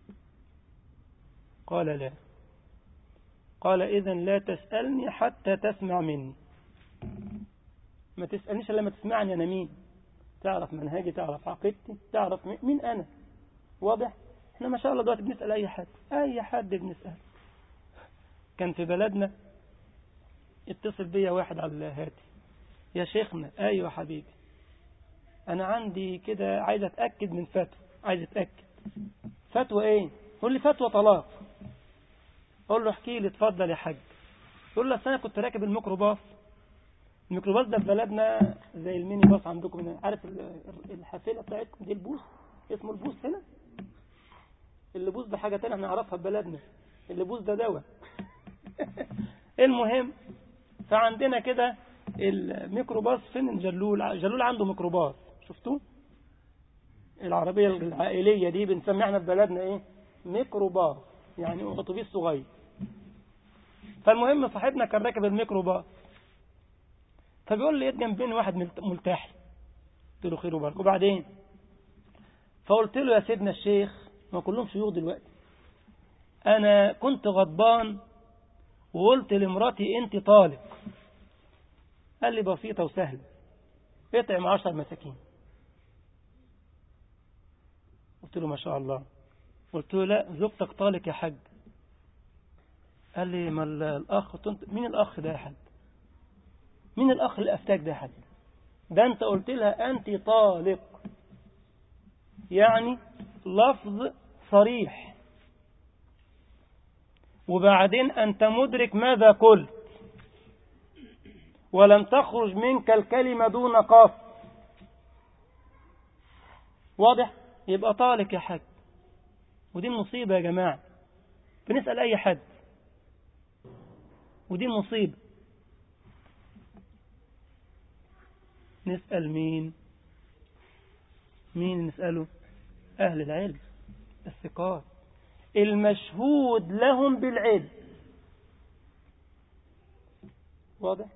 قال: لا. قال: إذن لا تسألني حتى تسمع مني. ما تسألنيش لما تسمعني أنا مين، تعرف منهجي، تعرف عقيدتي، تعرف مين أنا. واضح؟ احنا ما شاء الله دلوقتي بنسأل أي حد بنسأل. كان في بلدنا اتصل بيا واحد على الهاتف: يا شيخنا. أيوة حبيبي، أنا عندي كده عايز أتأكد من فتوى. عايز أتأكد فتوى إيه؟ قول لي فتوى طلاق. أقول له: احكي لي. اتفضل يا حاج. يقول له: أنا كنت راكب الميكروباص الميكروباص ده في بلدنا زي الميني باص عندكم هنا، عارف الحافلة بتاعتكم دي البوس، اسمه البوس هنا. اللبوس ده حاجة تانية احنا نعرفها في بلدنا، اللبوس ده دواء. المهم، فعندنا كده الميكروباص فين الجلول، جلول عنده ميكروباص، شفتوه؟ العربية العائلية دي بنسميها احنا في بلدنا ايه؟ ميكروباص، يعني اتوبيس صغير. فالمهم صاحبنا كان راكب الميكروباص، فبيقول لي جنبين واحد ملتحي. قلت له خير وبركه. وبعدين فقلت له يا سيدنا الشيخ، ما كلهم شيوخ دلوقتي، انا كنت غضبان وقلت لمراتي انت طالق. قال لي بسيطة وسهلة، اطعم 10 مساكين. قلت له ما شاء الله. قلت له لا، زوجتك طالق يا حاج. قال لي ما الأخ، مين الأخ ده يا حاج؟ مين الأخ اللي أفتاك ده يا حاج؟ ده أنت قلت لها أنت طالق، يعني لفظ صريح، وبعدين أنت مدرك ماذا قلت، ولم تخرج منك الكلمة دون قصد. واضح؟ يبقى طالق يا حاج. ودي المصيبة يا جماعة، بنسأل أي حد، ودي المصيبة. نسأل مين نسأله؟ أهل العلم الثقات المشهود لهم بالعلم. واضح؟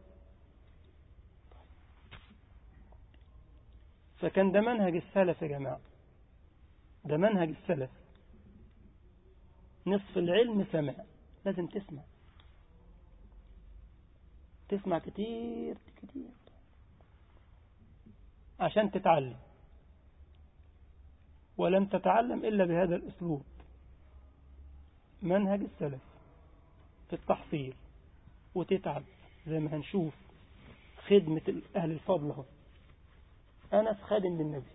فكان ده منهج السلف يا جماعة، ده منهج السلف. نصف العلم سمع، لازم تسمع كتير عشان تتعلم، ولم تتعلم إلا بهذا الأسلوب، منهج السلف في التحصيل. وتتعب زي ما هنشوف خدمة أهل الفضل. هو أنس خادم للنبي،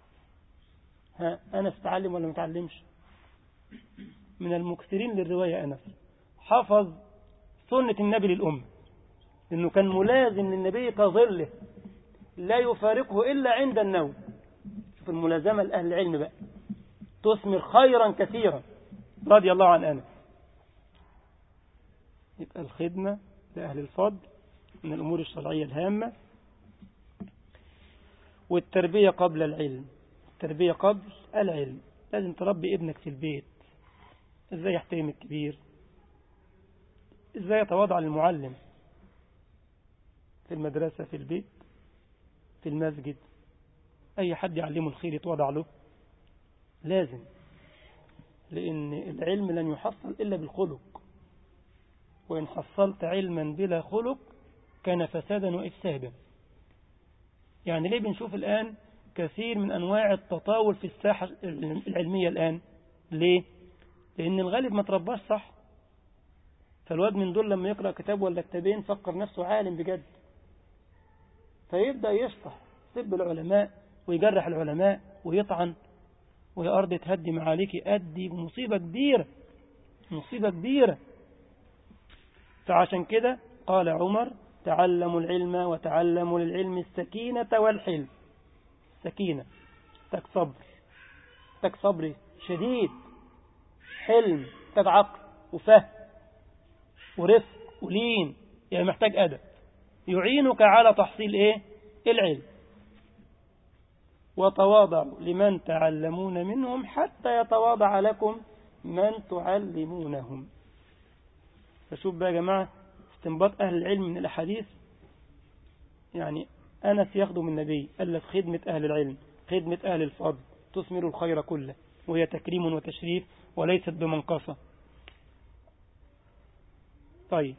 أنس تعلم ولا متعلمش؟ من المكثرين للرواية. أنس حفظ سنة النبي للأمة، لأنه كان ملازم للنبي كظله، لا يفارقه إلا عند النوم. شوف الملازمة لأهل العلم بقى، تثمر خيرا كثيرا، رضي الله عن أنس. يبقى الخدمة لأهل الفضل من الأمور الشرعية الهامة. والتربية قبل العلم، التربية قبل العلم. لازم تربي ابنك في البيت، ازاي يحترم الكبير، ازاي يتواضع للمعلم، في المدرسة، في البيت، في المسجد، أي حد يعلمه الخير يتواضع له، لازم. لأن العلم لن يحصل إلا بالخلق، وإن حصلت علما بلا خلق كان فسادا وإفسادا. يعني ليه بنشوف الآن كثير من أنواع التطاول في الساحة العلمية الآن؟ ليه؟ لأن الغالب ما ترباش صح. فالواد من دول لما يقرأ كتاب ولا كتابين فكر نفسه عالم بجد، فيبدأ يشطح سب العلماء ويجرح العلماء ويطعن، ويا أرض تهدي معاليك أدي، مصيبة كبيرة، مصيبة كبيرة. فعشان كده قال عمر تعلموا العلم وتعلموا للعلم السكينة والحلم. سكينة تك صبر، تك صبر شديد، حلم تك عقل وفهم ورفق ولين، يعني محتاج أدب يعينك على تحصيل إيه؟ العلم. وتواضعوا لمن تعلمون منهم حتى يتواضع لكم من تعلمونهم. فشوف بقى يا جماعة استنباط أهل العلم من الأحاديث. يعني أنس يخدم النبي، ألف خدمة أهل العلم، خدمة أهل الفضل تثمر الخير كله، وهي تكريم وتشريف وليست بمنقصة. طيب،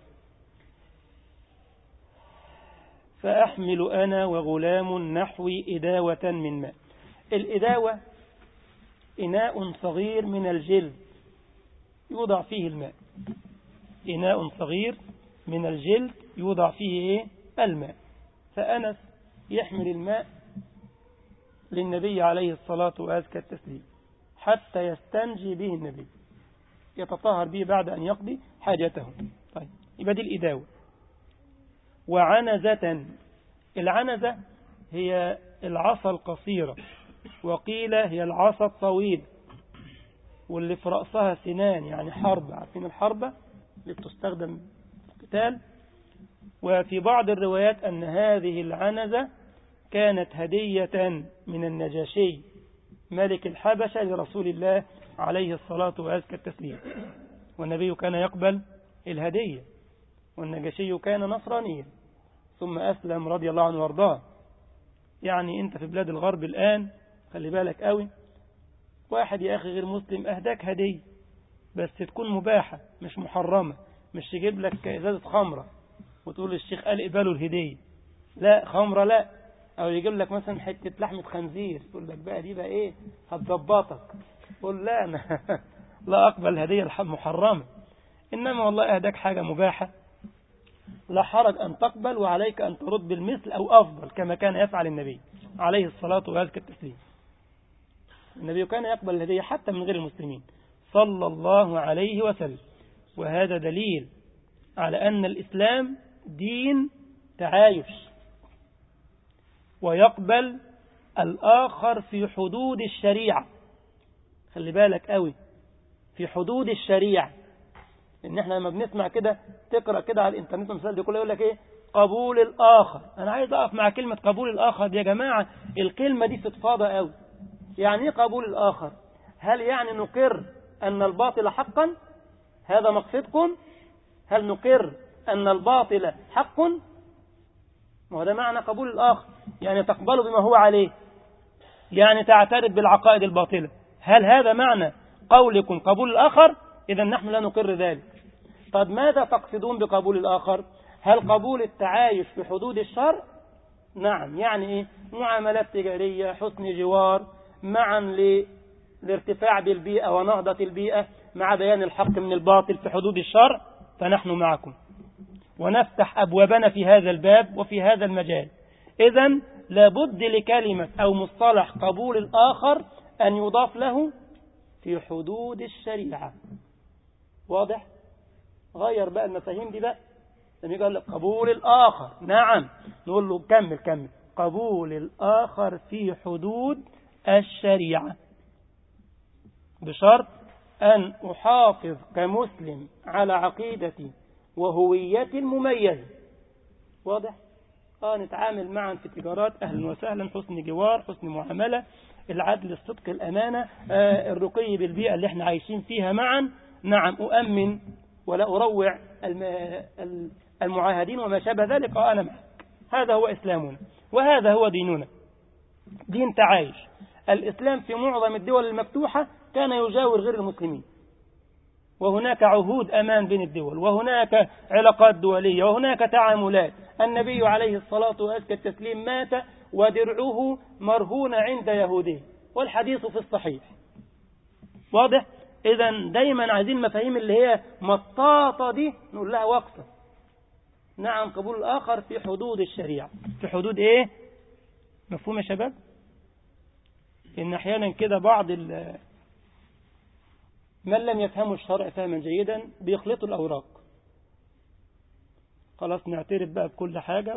فأحمل أنا وغلام نحوي إداوة من ماء. الإداوة إناء صغير من الجلد يوضع فيه الماء، إناء صغير من الجلد يوضع فيه إيه؟ الماء. فأنس يحمل الماء للنبي عليه الصلاة وأزكى التسليم حتى يستنجي به النبي، يتطهر به بعد أن يقضي حاجته. طيب، يبقى دي الإداوة. وعنزة العنزة هي العصا القصيرة، وقيل هي العصا الطويلة واللي في رأسها سنان، يعني حربة، عارفين الحربة اللي بتستخدم في القتال. وفي بعض الروايات أن هذه العنزة كانت هدية من النجاشي ملك الحبشة لرسول الله عليه الصلاة وأزكى التسليم، والنبي كان يقبل الهدية، والنجاشي كان نصرانيا ثم أسلم رضي الله عنه وارضاه. يعني أنت في بلاد الغرب الآن خلي بالك قوي، واحد يا أخي غير مسلم أهداك هدية بس تكون مباحة مش محرمة، مش يجيب لك إزازة خمرة وتقول الشيخ قال اقبلوا الهدية، لا خمرة لا، أو يجيب لك مثلا حتة لحمة خنزير تقول لك بقى دي بقى إيه هتضبطك، قول لا أنا لا أقبل هدية محرمة، إنما والله أهداك حاجة مباحة لا حرج أن تقبل، وعليك أن ترد بالمثل أو أفضل كما كان يفعل النبي عليه الصلاة وأزكى التسليم. النبي كان يقبل الهدية حتى من غير المسلمين صلى الله عليه وسلم، وهذا دليل على أن الإسلام دين تعايش، ويقبل الآخر في حدود الشريعة. خلي بالك قوي في حدود الشريعة، إن إحنا لما بنسمع كده تقرأ كده على الإنترنت مثال دي كله يقول لك إيه قبول الآخر. أنا عايز أقف مع كلمة قبول الآخر دي يا جماعة، الكلمة دي فضفاضة قوي. يعني إيه قبول الآخر؟ هل يعني نقر أن الباطل حقا؟ هذا مقصدكم؟ هل نقر أن الباطل حق؟ ما هو ده معنى قبول الآخر، يعني تقبله بما هو عليه، يعني تعترف بالعقائد الباطلة. هل هذا معنى قولكم قبول الآخر؟ إذا نحن لا نقر ذلك. طب ماذا تقصدون بقبول الآخر؟ هل قبول التعايش في حدود الشرع؟ نعم، يعني إيه؟ معاملات تجارية، حسن جوار، معا لارتفاع بالبيئة ونهضة البيئة، مع بيان الحق من الباطل في حدود الشرع، فنحن معكم ونفتح أبوابنا في هذا الباب وفي هذا المجال. إذن لابد لكلمة أو مصطلح قبول الآخر أن يضاف له في حدود الشريعة. واضح؟ غير بقى المفاهيم دي بقى، لما يقول لك قبول الآخر، نعم نقول له كمل قبول الآخر في حدود الشريعة، بشرط أن أحافظ كمسلم على عقيدتي وهويتي المميزة. واضح؟ نتعامل معا في تجارات، أهلا وسهلا، حسن جوار، حسن معاملة، العدل، الصدق، الأمانة، الرقي بالبيئة اللي احنا عايشين فيها معا. نعم أؤمن ولا أروع المعاهدين وما شابه ذلك، أنا معك. هذا هو إسلامنا وهذا هو ديننا، دين تعايش. الإسلام في معظم الدول المفتوحة كان يجاور غير المسلمين، وهناك عهود أمان بين الدول، وهناك علاقات دولية، وهناك تعاملات. النبي عليه الصلاة وأزكى التسليم مات ودرعه مرهون عند يهودي، والحديث في الصحيح. واضح؟ إذن دايما عايزين مفاهيم اللي هي مطاطة دي نقول لها وقفة. نعم قبول الآخر في حدود الشريعة. في حدود إيه؟ مفهوم يا شباب؟ إن أحيانا كده بعض من لم يفهموا الشرع فهما جيدا بيخلطوا الأوراق. خلاص نعترف بقى بكل حاجة،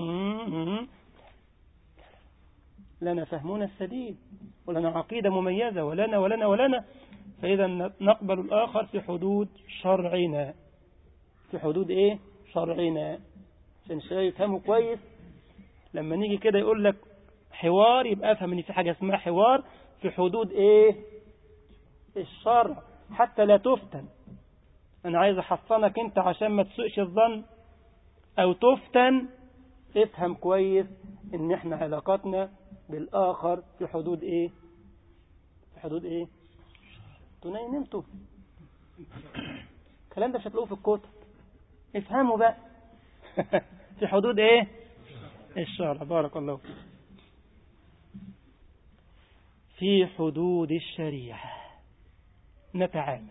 لنا فهمنا السديد ولنا عقيدة مميزة ولنا. فإذا نقبل الآخر في حدود شرعنا. في حدود إيه؟ شرعنا. عشان يفهموا كويس. لما نيجي كده يقول لك حوار، يبقى أفهم إن في حاجة اسمها حوار في حدود إيه؟ الشرع، حتى لا تفتن. أنا عايز أحصنك أنت عشان ما تسوءش الظن أو تفتن. افهم كويس إن إحنا علاقاتنا بالآخر في حدود إيه؟ في حدود إيه؟ نمتوا الكلام ده مش هتلاقوه في الكتب، افهموا بقى. في حدود إيه؟ الشرع. بارك الله فيك. في حدود الشريعة نتعامل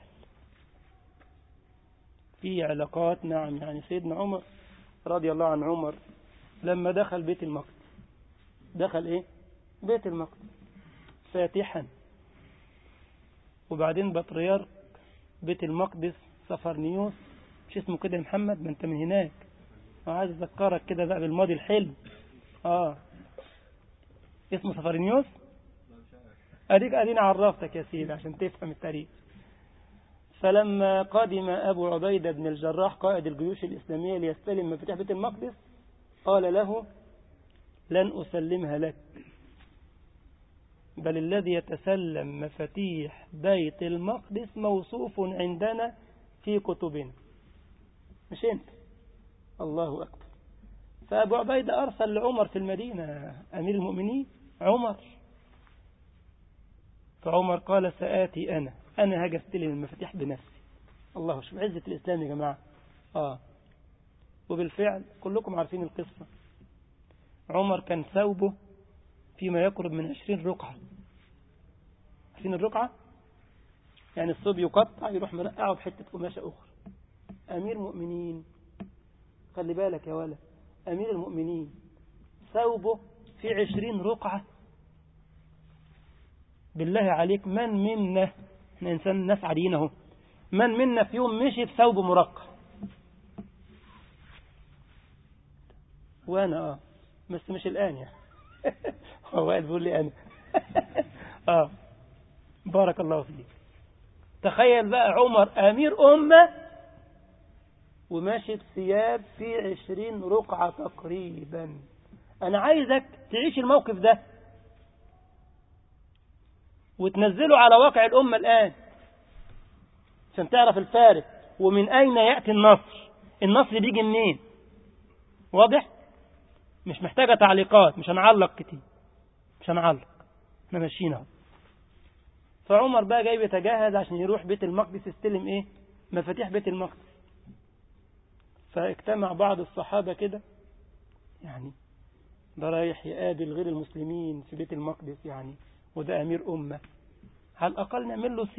في علاقات. نعم، يعني سيدنا عمر رضي الله عن عمر لما دخل بيت المقدس، دخل إيه؟ بيت المقدس فاتحا، وبعدين بطريرك بيت المقدس سفرنيوس، مش اسمه كده محمد، ما انت من هناك، وعايز اذكرك كده بقى بالماضي الحلو. اسمه سفرينيوس. أدينا عرفتك يا سيدي عشان تفهم التاريخ. فلما قدم أبو عبيدة بن الجراح قائد الجيوش الإسلامية ليستلم مفاتيح بيت المقدس قال له: لن أسلمها لك، بل الذي يتسلم مفاتيح بيت المقدس موصوف عندنا في كتبنا، مش أنت. الله أكبر. فأبو عبيدة أرسل لعمر في المدينة أمير المؤمنين عمر، فعمر قال: سآتي أنا هاجي استلم المفاتيح بنفسي. الله، شوف عزة الإسلام يا جماعة. وبالفعل كلكم عارفين القصة. عمر كان ثوبه فيما يقرب من 20 رقعة. عارفين الرقعة؟ يعني الثوب يقطع يروح مرقعه بحتة قماشة أخرى. أمير مؤمنين، خلي بالك يا ولد، أمير المؤمنين ثوبه في 20 رقعة. بالله عليك، من منا، احنا إنسان ناس عاديين اهو، من منا في يوم مشي بثوب مرقع؟ وأنا بس مش الآن يعني. هو قال بيقول لي أنا. بارك الله فيك. تخيل بقى عمر أمير أمة وماشي بثياب في 20 رقعة تقريبا. أنا عايزك تعيش الموقف ده وتنزله على واقع الأمة الآن عشان تعرف الفارق ومن أين يأتي النصر. النصر بيجي منين؟ واضح؟ مش محتاجة تعليقات، مش هنعلق كتير، مش هنعلق، احنا ماشيين اهو. فعمر بقى جاي بيتجهز عشان يروح بيت المقدس يستلم مفاتيح بيت المقدس. فاجتمع بعض الصحابة كده، يعني ده رايح يقابل غير المسلمين في بيت المقدس يعني، وده أمير أمة، على الأقل نعمل له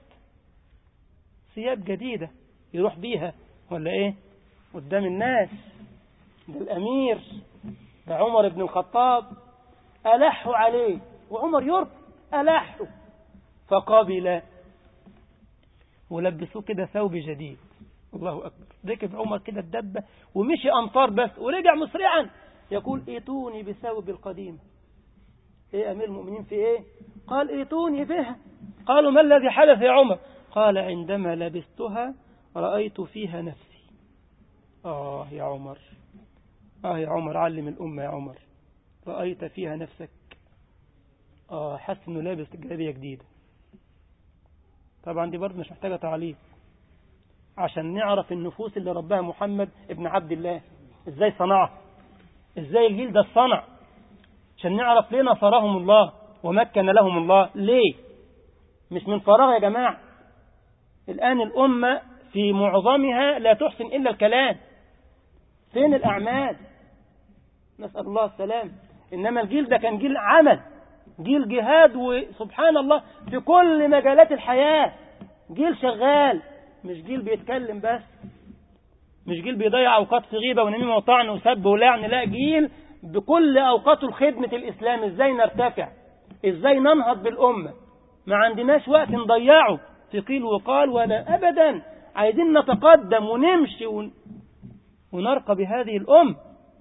ثياب جديدة يروح بيها ولا قدام الناس. ده الأمير، ده عمر بن الخطاب. ألحوا عليه وعمر يرفض، ألحوا فقبل ولبسوه كده ثوب جديد. الله أكبر. ركب عمر كده الدبة ومشي أمطار بس ورجع مسرعا يقول: ائتوني بثوب القديم. أمير المؤمنين في قال: ائتوني بها. قالوا: ما الذي حدث يا عمر؟ قال: عندما لبستها رأيت فيها نفسي. يا عمر، يا عمر، علم الأمة يا عمر. رأيت فيها نفسك. حس إنه لابس جلابية جديدة. طبعا دي برضه مش محتاجة تعليق عشان نعرف النفوس اللي ربها محمد ابن عبد الله ازاي صنعها، ازاي الجيل ده صنع، عشان نعرف ليه نصرهم الله ومكن لهم الله. ليه؟ مش من فراغ يا جماعة. الآن الأمة في معظمها لا تحسن إلا الكلام. فين الأعمال؟ نسأل الله السلام. إنما الجيل ده كان جيل عمل، جيل جهاد، وسبحان الله في كل مجالات الحياة جيل شغال، مش جيل بيتكلم بس، مش جيل بيضيع أوقات في غيبة ونميمة وطعن وسب ولعن، لا، جيل بكل أوقاته لخدمة الإسلام. إزاي نرتفع، إزاي ننهض بالأمة. ما عندناش وقت نضيعه في قيل وقال ولا أبدا. عايزين نتقدم ونمشي ونرقى بهذه الأمة.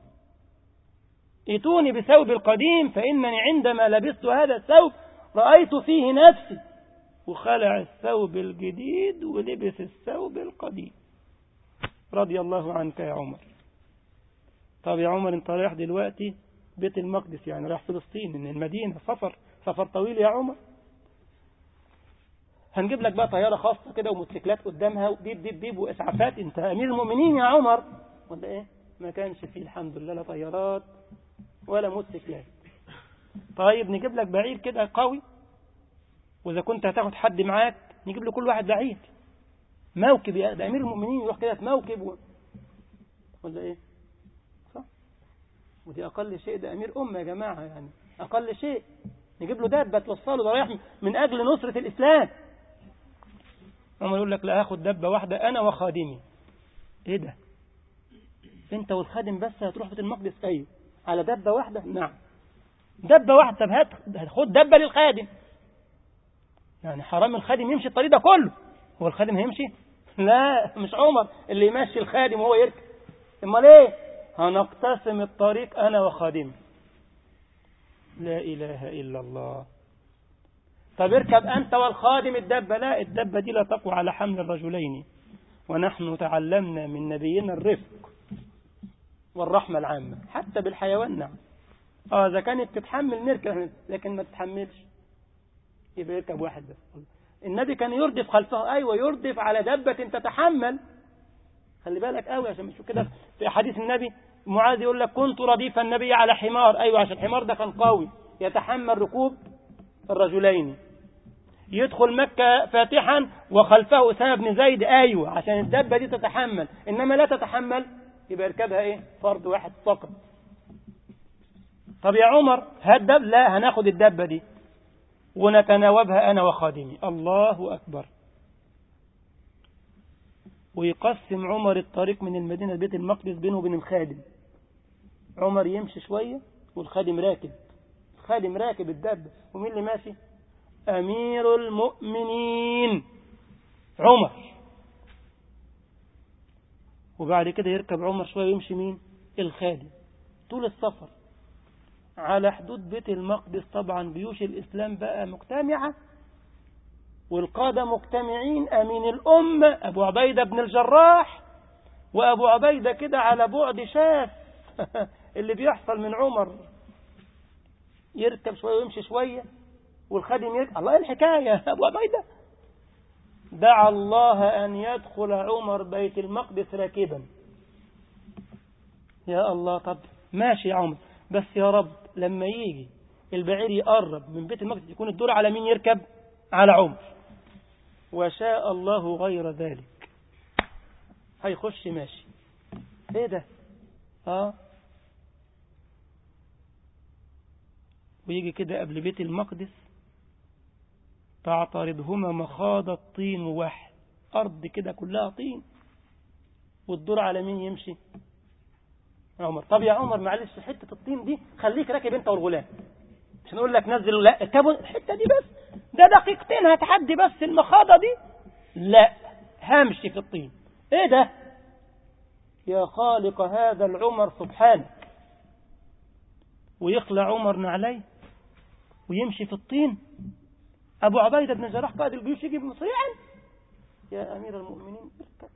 ائتوني بثوب القديم فإنني عندما لبست هذا الثوب رأيت فيه نفسي. وخلع الثوب الجديد ولبس الثوب القديم. رضي الله عنك يا عمر. طب يا عمر، انت رايح دلوقتي بيت المقدس، يعني رايح فلسطين، ان المدينة سفر طويل يا عمر. هنجيب لك بقى طيارة خاصة كده وموتوسيكلات قدامها وديب ديب ديب وإسعافات. انت أمير المؤمنين يا عمر ولا ما كانش فيه الحمد لله لا طيارات ولا موتوسيكلات. طيب نجيب لك بعير كده قوي، وإذا كنت هتاخد حد معاك نجيب له كل واحد بعير، موكب. يا ده أمير المؤمنين يروح كده في موكب ولا صح؟ ودي أقل شيء، ده أمير أمة يا جماعة، يعني أقل شيء نجيب له دابة توصله، ده رايح من أجل نصرة الإسلام. عمر يقول لك: لا، هاخد دابة واحدة أنا وخادمي. ده أنت والخادم بس هتروح بيت المقدس؟ أيوه. على دابة واحدة؟ نعم، دابة واحدة. طب هتاخد دابة للخادم، يعني حرام الخادم يمشي الطريق ده كله. هو الخادم هيمشي؟ لا، مش عمر اللي يمشي الخادم وهو يركب. امال هنقتسم الطريق انا وخادمي. لا إله إلا الله. طب اركب أنت والخادم الدبة. لا، الدبة دي لا تقوى على حمل الرجلين، ونحن تعلمنا من نبينا الرفق والرحمة العامة حتى بالحيوان. نعم، إذا كانت تتحمل نركب، لكن ما تتحملش يبقى يركب واحد بس. النبي كان يردف خلفه، أيوة يردف على دبة تتحمل. خلي بالك قوي عشان مش كده. في حديث النبي معاذ يقول لك كنت رديف النبي على حمار. أيوة عشان الحمار ده كان قوي يتحمل ركوب الرجلين. يدخل مكة فاتحا وخلفه أسامة بن زيد. أيوة عشان الدبة دي تتحمل، إنما لا تتحمل يبقى يركبها إيه؟ فرد واحد فقط. طب يا عمر هات دب. لا، هناخد الدبة دي ونتناوبها أنا وخادمي. الله أكبر. ويقسم عمر الطريق من المدينة لبيت المقدس بينه وبين الخادم. عمر يمشي شوية والخادم راكب. الخادم راكب الدبة، ومين اللي ماشي؟ أمير المؤمنين عمر. وبعد كده يركب عمر شوية ويمشي مين؟ الخادم. طول السفر على حدود بيت المقدس. طبعا جيوش الإسلام بقى مجتمعة والقادة مجتمعين. أمين الأمة أبو عبيدة بن الجراح، وأبو عبيدة كده على بعد شاف اللي بيحصل من عمر. يركب شوية ويمشي شوية والخادم يركب. الله، الحكاية أبو عبيدة دعا الله أن يدخل عمر بيت المقدس راكبا. يا الله، طب ماشي يا عمر، بس يا رب لما يجي البعير يقرب من بيت المقدس يكون الدور على مين يركب؟ على عمر. وشاء الله غير ذلك، هيخش ماشي. ايه ده؟ ويجي كده قبل بيت المقدس تعترضهما مخاض الطين وواحد، أرض كده كلها طين، والدور على مين يمشي؟ عمر. طب يا عمر معلش، حتة الطين دي خليك راكب انت والغلام، مش نقول لك نزل، لا اركبوا الحتة دي بس، ده دقيقتين هتعدي بس المخاضة دي. لا، همشي في الطين. ايه ده يا خالق هذا العمر سبحانك؟ ويخلع عمر نعليه ويمشي في الطين. أبو عبيدة بن الجراح قائد الجيوش يجي مسرعا: يا أمير المؤمنين اركب.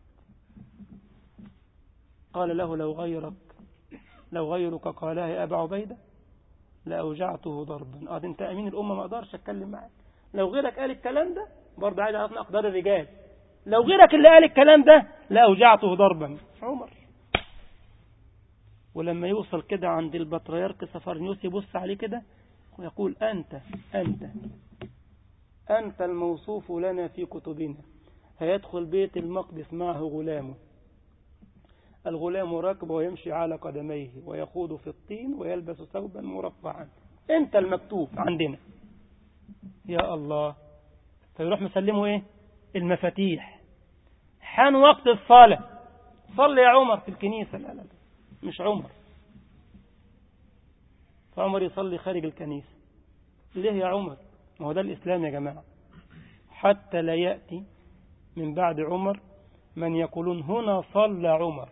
قال له: لو غيرك قالها يا أبا عبيدة لأوجعته ضربا. أنت أمين الأمة ما أقدرش أتكلم معك. لو غيرك قال الكلام ده، برضه عايز أعرفنا أقدار الرجال، لو غيرك اللي قال الكلام ده لأوجعته ضربا. عمر. ولما يوصل كده عند البطريرك سفرنيوس يبص عليه كده ويقول: أنت الموصوف لنا في كتبنا. هيدخل بيت المقدس معه غلامه، الغلام راكب ويمشي على قدميه ويخوض في الطين ويلبس ثوبا مرفعا. أنت المكتوب عندنا. يا الله. فيروح مسلمه إيه؟ المفاتيح. حان وقت الصلاة، صلي يا عمر في الكنيسة. لا مش عمر. فعمر يصلي خارج الكنيسة. ليه يا عمر؟ ما هو ده الإسلام يا جماعة. حتى لا يأتي من بعد عمر من يقولون هنا صلى عمر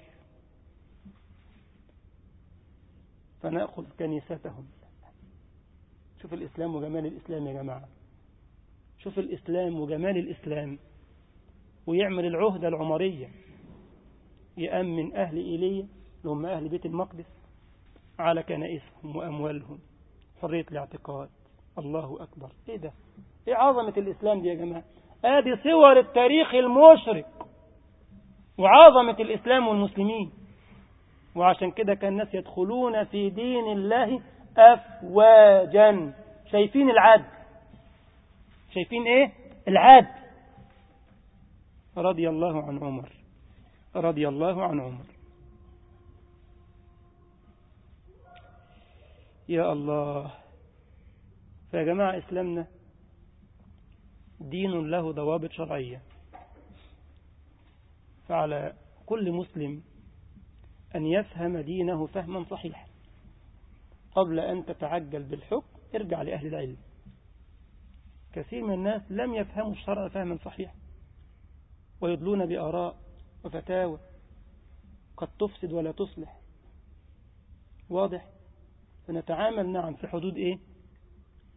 فنأخذ كنيستهم. شوف الإسلام وجمال الإسلام يا جماعة. شوف الإسلام وجمال الإسلام. ويعمل العهدة العمرية، يأمن أهل إيليا اللي هم أهل بيت المقدس على كنائسهم وأموالهم، حرية الاعتقاد. الله أكبر. إيه ده؟ إيه عظمة الإسلام دي يا جماعة؟ هذه صور التاريخ المشرق وعظمة الإسلام والمسلمين. وعشان كده كان الناس يدخلون في دين الله أفواجا. شايفين العدل؟ شايفين إيه؟ العدل. رضي الله عن عمر، رضي الله عن عمر. يا الله. فيا جماعة إسلامنا دين له ضوابط شرعية، فعلى كل مسلم أن يفهم دينه فهما صحيحا. قبل أن تتعجل بالحكم ارجع لأهل العلم. كثير من الناس لم يفهموا الشرع فهما صحيحا ويدلون بآراء وفتاوى قد تفسد ولا تصلح. واضح؟ فنتعامل نعم في حدود إيه؟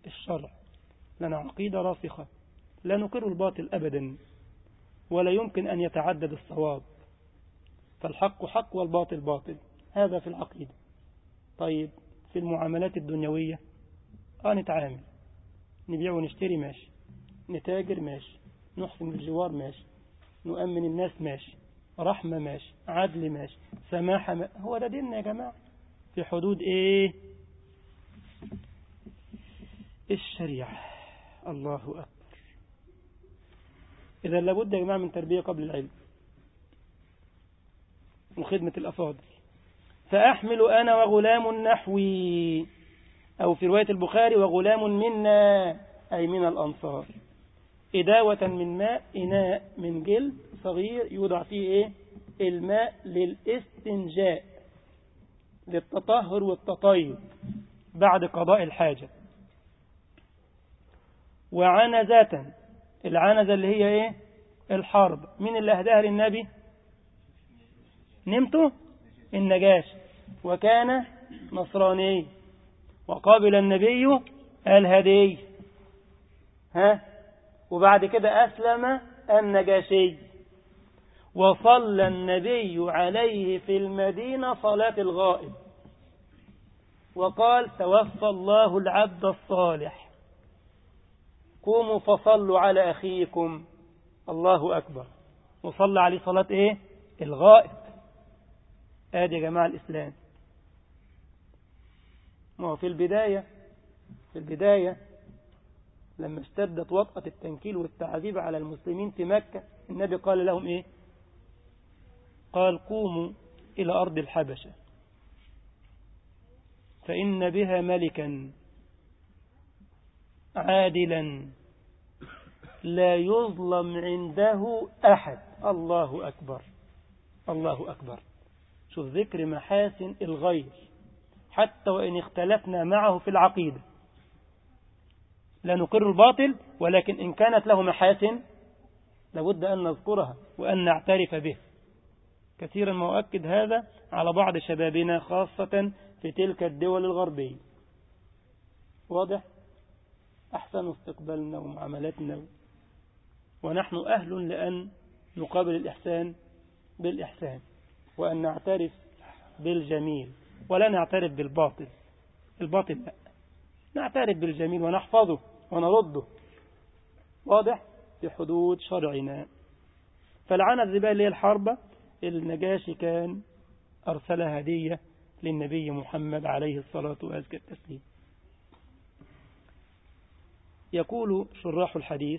الشرع، لنا عقيدة راسخة لا نقر الباطل أبدا، ولا يمكن أن يتعدد الصواب، فالحق حق والباطل باطل، هذا في العقيدة. طيب في المعاملات الدنيوية نتعامل، نبيع ونشتري ماشي، نتاجر ماشي، نحسن الجوار ماشي، نؤمن الناس ماشي، رحمة ماشي، عدل ماشي، سماحة هو ده ديننا يا جماعة، في حدود ايه؟ الشريعة. الله أكبر. إذا لابد يا جماعة من تربية قبل العلم وخدمة الأفاضل. فأحمل أنا وغلام نحوي، أو في رواية البخاري وغلام منا، أي من الأنصار، إداوة من ماء، إناء من جلد صغير يوضع فيه إيه؟ الماء للاستنجاء، للتطهر والتطيب بعد قضاء الحاجة. وعنزة، العنزة اللي هي إيه؟ الحرب. من اللي أهداها للنبي؟ نمته النجاش، وكان نصراني، وقابل النبي الهدي، وبعد كده أسلم النجاشي، وصلى النبي عليه في المدينة صلاة الغائب، وقال توفى الله العبد الصالح، قوموا فصلوا على أخيكم. الله أكبر. وصلى عليه صلاة إيه؟ الغائب. آدي يا جماعة الإسلام. ما هو في البداية لما اشتدت وطأة التنكيل والتعذيب على المسلمين في مكة، النبي قال لهم إيه؟ قال قوموا إلى أرض الحبشة فإن بها ملكا عادلا لا يظلم عنده أحد. الله أكبر. الله أكبر. شوف ذكر محاسن الغير حتى وإن اختلفنا معه في العقيدة، لا نقر الباطل، ولكن إن كانت له محاسن لابد أن نذكرها وأن نعترف به. كثيرا ما أؤكد هذا على بعض شبابنا خاصة في تلك الدول الغربية. واضح؟ أحسن استقبالنا ومعاملتنا، ونحن أهل لأن نقابل الإحسان بالإحسان، وأن نعترف بالجميل ولا نعترف بالباطل. الباطل لا، نعترف بالجميل ونحفظه ونرده. واضح؟ في حدود شرعنا. فالعنى الزبال اللي هي الحربة، النجاشي كان أرسلها هدية للنبي محمد عليه الصلاة وأزكى التسليم. يقول شراح الحديث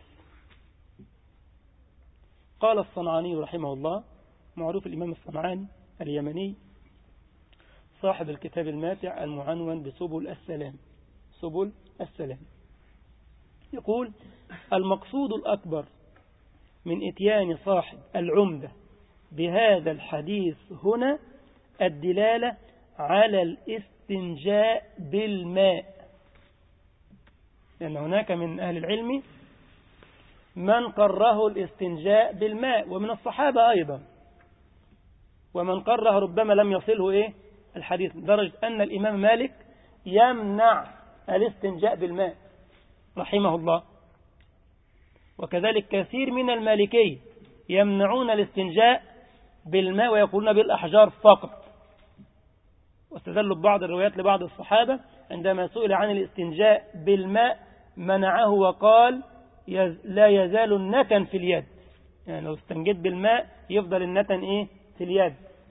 قال الصنعاني رحمه الله، معروف الإمام الصنعاني اليمني صاحب الكتاب الماتع المعنون بسبل السلام، سبل السلام، يقول المقصود الأكبر من إتيان صاحب العمدة بهذا الحديث هنا الدلالة على الاستنجاء بالماء، لأن هناك من أهل العلم من قره الاستنجاء بالماء ومن الصحابة أيضا، ومن قره ربما لم يصله الحديث، لدرجة أن الإمام مالك يمنع الاستنجاء بالماء رحمه الله، وكذلك كثير من المالكي يمنعون الاستنجاء بالماء ويقولون بالأحجار فقط. واستدلوا ببعض الروايات لبعض الصحابة عندما سئل عن الاستنجاء بالماء منعه وقال لا يزال النتن في اليد، يعني لو استنجد بالماء يفضل النتن في اليد،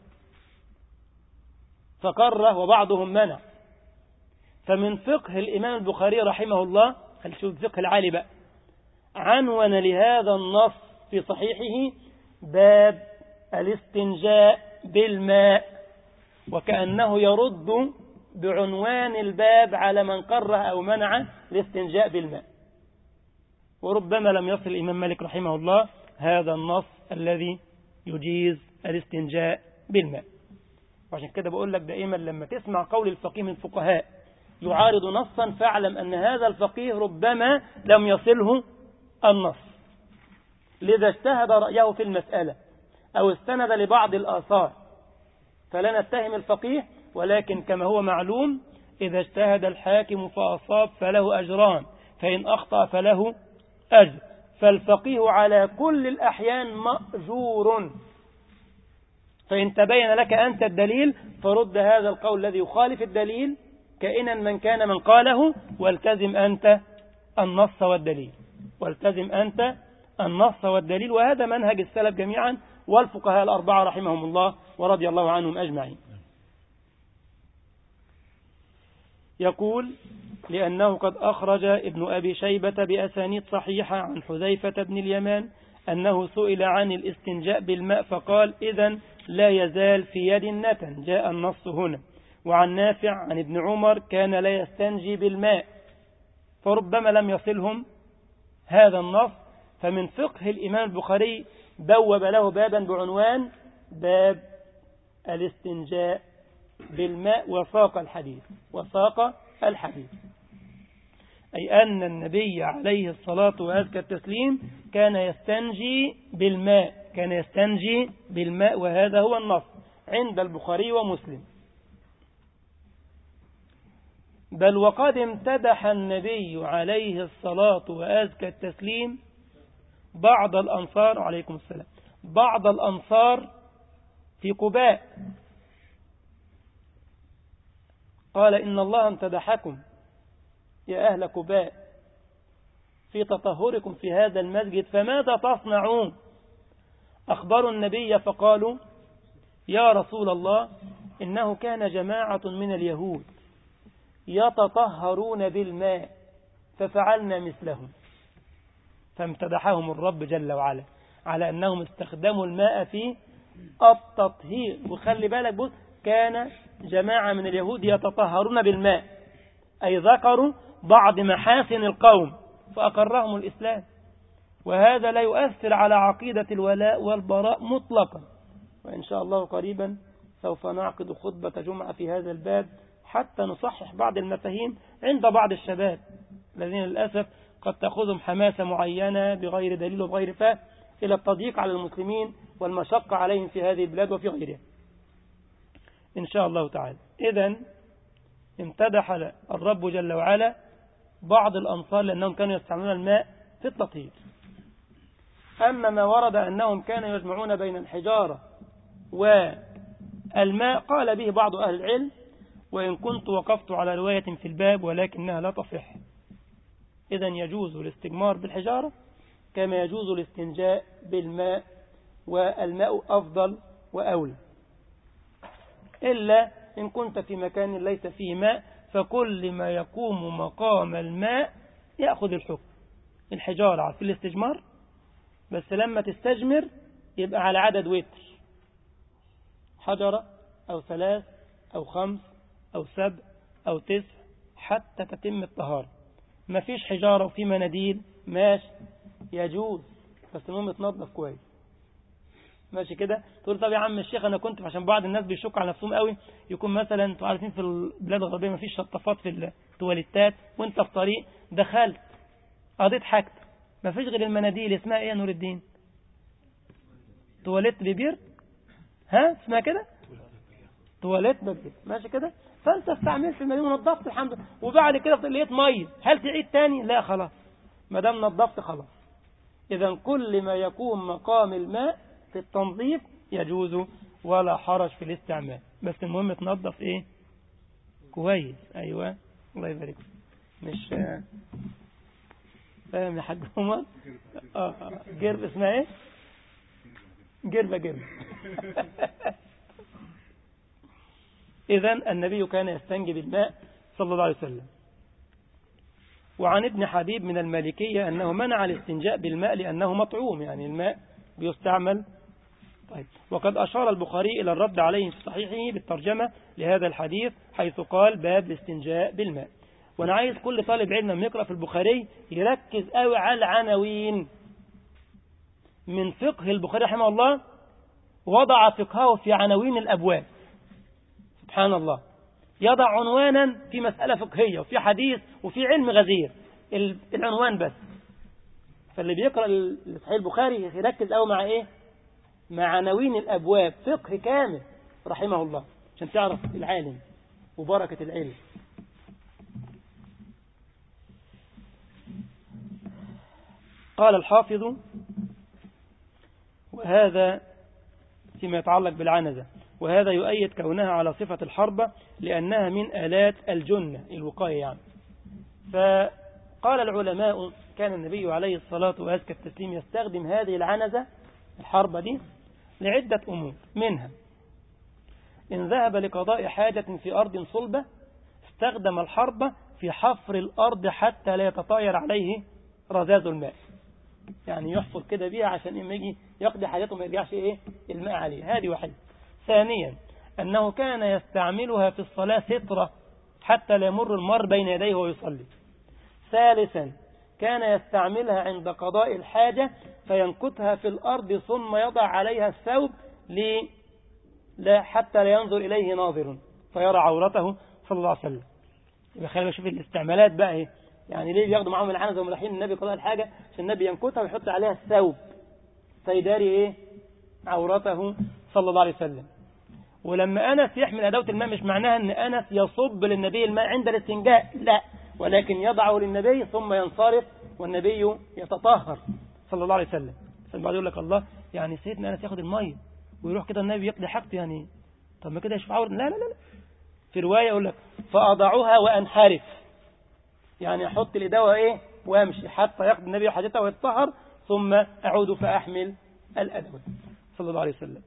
فقره وبعضهم منع. فمن فقه الإمام البخاري رحمه الله، خلينا نشوف الفقه العالي بقى، عنون لهذا النص في صحيحه باب الاستنجاء بالماء، وكأنه يرد بعنوان الباب على من قره أو منع الاستنجاء بالماء. وربما لم يصل الإمام مالك رحمه الله هذا النص الذي يجيز الاستنجاء بالماء. وعشان كده بقول لك دائما لما تسمع قول الفقيه من الفقهاء يعارض نصا فاعلم أن هذا الفقيه ربما لم يصله النص، لذا اجتهد رأيه في المسألة أو استند لبعض الآثار، فلا نتهم الفقيه، ولكن كما هو معلوم إذا اجتهد الحاكم فأصاب فله أجران، فإن أخطأ فله أجر، فالفقيه على كل الأحيان مأجور. فإن تبين لك أنت الدليل فرد هذا القول الذي يخالف الدليل كائنا من كان من قاله، والتزم أنت النص والدليل، والتزم أنت النص والدليل. وهذا منهج السلف جميعا والفقهاء الأربعة رحمهم الله ورضي الله عنهم أجمعين. يقول: لأنه قد أخرج ابن أبي شيبة بأسانيد صحيحة عن حذيفة بن اليمان أنه سئل عن الاستنجاء بالماء فقال: إذن لا يزال في يد النتن. جاء النص هنا. وعن نافع عن ابن عمر كان لا يستنجي بالماء، فربما لم يصلهم هذا النص. فمن فقه الإمام البخاري بوب له بابا بعنوان باب الاستنجاء بالماء وساق الحديث، أي أن النبي عليه الصلاة وأزكى التسليم كان يستنجي بالماء، وهذا هو النص عند البخاري ومسلم. بل وقد امتدح النبي عليه الصلاة وأزكى التسليم بعض الأنصار، عليكم السلام، بعض الأنصار في قباء، قال: إن الله امتدحكم يا أهل قباء في تطهركم في هذا المسجد، فماذا تصنعون؟ أخبروا النبي فقالوا: يا رسول الله، إنه كان جماعة من اليهود يتطهرون بالماء ففعلنا مثلهم. فامتدحهم الرب جل وعلا على أنهم استخدموا الماء في التطهير. وخلي بالك، بص، كان جماعة من اليهود يتطهرون بالماء، أي ذكروا بعض محاسن القوم فأقرهم الإسلام. وهذا لا يؤثر على عقيدة الولاء والبراء مطلقا. وإن شاء الله قريبا سوف نعقد خطبة جمعة في هذا الباب حتى نصحح بعض المفاهيم عند بعض الشباب الذين للأسف قد تأخذهم حماسة معينة بغير دليل وبغير فهم إلى التضييق على المسلمين والمشقة عليهم في هذه البلاد وفي غيرها إن شاء الله تعالى. إذن امتدح الرب جل وعلا بعض الأنصار لأنهم كانوا يستعملون الماء في التطهير. أما ما ورد أنهم كانوا يجمعون بين الحجارة والماء قال به بعض أهل العلم، وإن كنت وقفت على رواية في الباب ولكنها لا تصح. إذن يجوز الاستجمار بالحجارة كما يجوز الاستنجاء بالماء، والماء أفضل وأولى، إلا إن كنت في مكان ليس فيه ماء، فكل ما يقوم مقام الماء يأخذ الحكم. الحجارة في الاستجمار، بس لما تستجمر يبقى على عدد وتر، حجرة أو 3 أو 5 أو 7 أو 9 حتى تتم الطهارة. ما فيش حجارة وفي مناديل ماشي يجوز، بس المهم تنظف كويس. ماشي كده. تقول طب يا عم الشيخ أنا كنت، عشان بعض الناس بيشك على نفسهم قوي، يكون مثلا انتوا عارفين في البلاد الغربية ما فيش شطافات في التواليتات، وانت في طريق دخلت قضيت حاجتك ما فيش غير المناديل. اسمها ايه يا نور الدين؟ تواليت بيبير، ها اسمها كده تواليت بيبير. ماشي كده. فانت استعملت المناديل ونظفت الحمد لله، وبعد كده لقيت ميه، هل تعيد تاني؟ لا خلاص، ما دام نظفت خلاص. اذا كل ما يقوم مقام الماء في التنظيف يجوز ولا حرج في الاستعمال، بس المهم تنظف ايه كويس. ايوه الله يبارك. مش فاهم يا حاج عمر؟ جرب. اسمها ايه؟ جربة. اذن النبي كان يستنجي بالماء صلى الله عليه وسلم. وعن ابن حبيب من المالكية أنه منع الاستنجاء بالماء لأنه مطعوم، يعني الماء بيستعمل. طيب. وقد أشار البخاري إلى الرد عليه في صحيحه بالترجمة لهذا الحديث حيث قال باب الاستنجاء بالماء. وأنا عايز كل طالب علم لما يقرأ في البخاري يركز قوي على العناوين. من فقه البخاري رحمه الله وضع فقهه في عناوين الأبواب. سبحان الله، يضع عنوانا في مسألة فقهية وفي حديث وفي علم غزير، العنوان بس. فاللي بيقرأ صحيح البخاري يركز قوي مع ايه؟ مع عناوين الأبواب، فقه كامل رحمه الله، عشان تعرف العالم وبركة العلم. قال الحافظ: وهذا فيما يتعلق بالعنزة، وهذا يؤيد كونها على صفة الحربة لأنها من آلات الجنة الوقاية يعني. فقال العلماء: كان النبي عليه الصلاة وأزكى التسليم يستخدم هذه العنزة الحربة دي لعدة أمور، منها إن ذهب لقضاء حاجة في أرض صلبة استخدم الحربة في حفر الأرض حتى لا يتطاير عليه رذاذ الماء، يعني يحفر كده بيها عشان إما يجي يقضي حاجته ما يرجعش الماء عليه. هذه واحدة. ثانيا أنه كان يستعملها في الصلاة سترة حتى لا يمر المر بين يديه ويصلي. ثالثا كان يستعملها عند قضاء الحاجة فينكتها في الأرض ثم يضع عليها الثوب حتى لا ينظر إليه ناظر فيرى عورته صلى الله عليه وسلم. يبقى خلينا نشوف الاستعمالات بقى يعني ليه بياخدوا معاهم العنزة وهم رايحين النبي قضاء الحاجة؟ عشان النبي ينكتها ويحط عليها الثوب فيداري عورته صلى الله عليه وسلم. ولما أنس يحمل أدوة الماء مش معناها أن أنس يصب للنبي الماء عند الاستنجاء، لا، ولكن يضعه للنبي ثم ينصرف والنبي يتطهر صلى الله عليه وسلم. فالبعض يقول لك الله يعني سيدنا أنس ياخد المية ويروح كده النبي يقضي حاجته يعني، طب ما كده يشوف عورة؟ لا لا لا. في رواية يقول لك فأضعها وأنحرف، يعني أحط الإداوة وأمشي حتى يقضي النبي حاجته ويتطهر ثم أعود فأحمل الأدوة صلى الله عليه وسلم.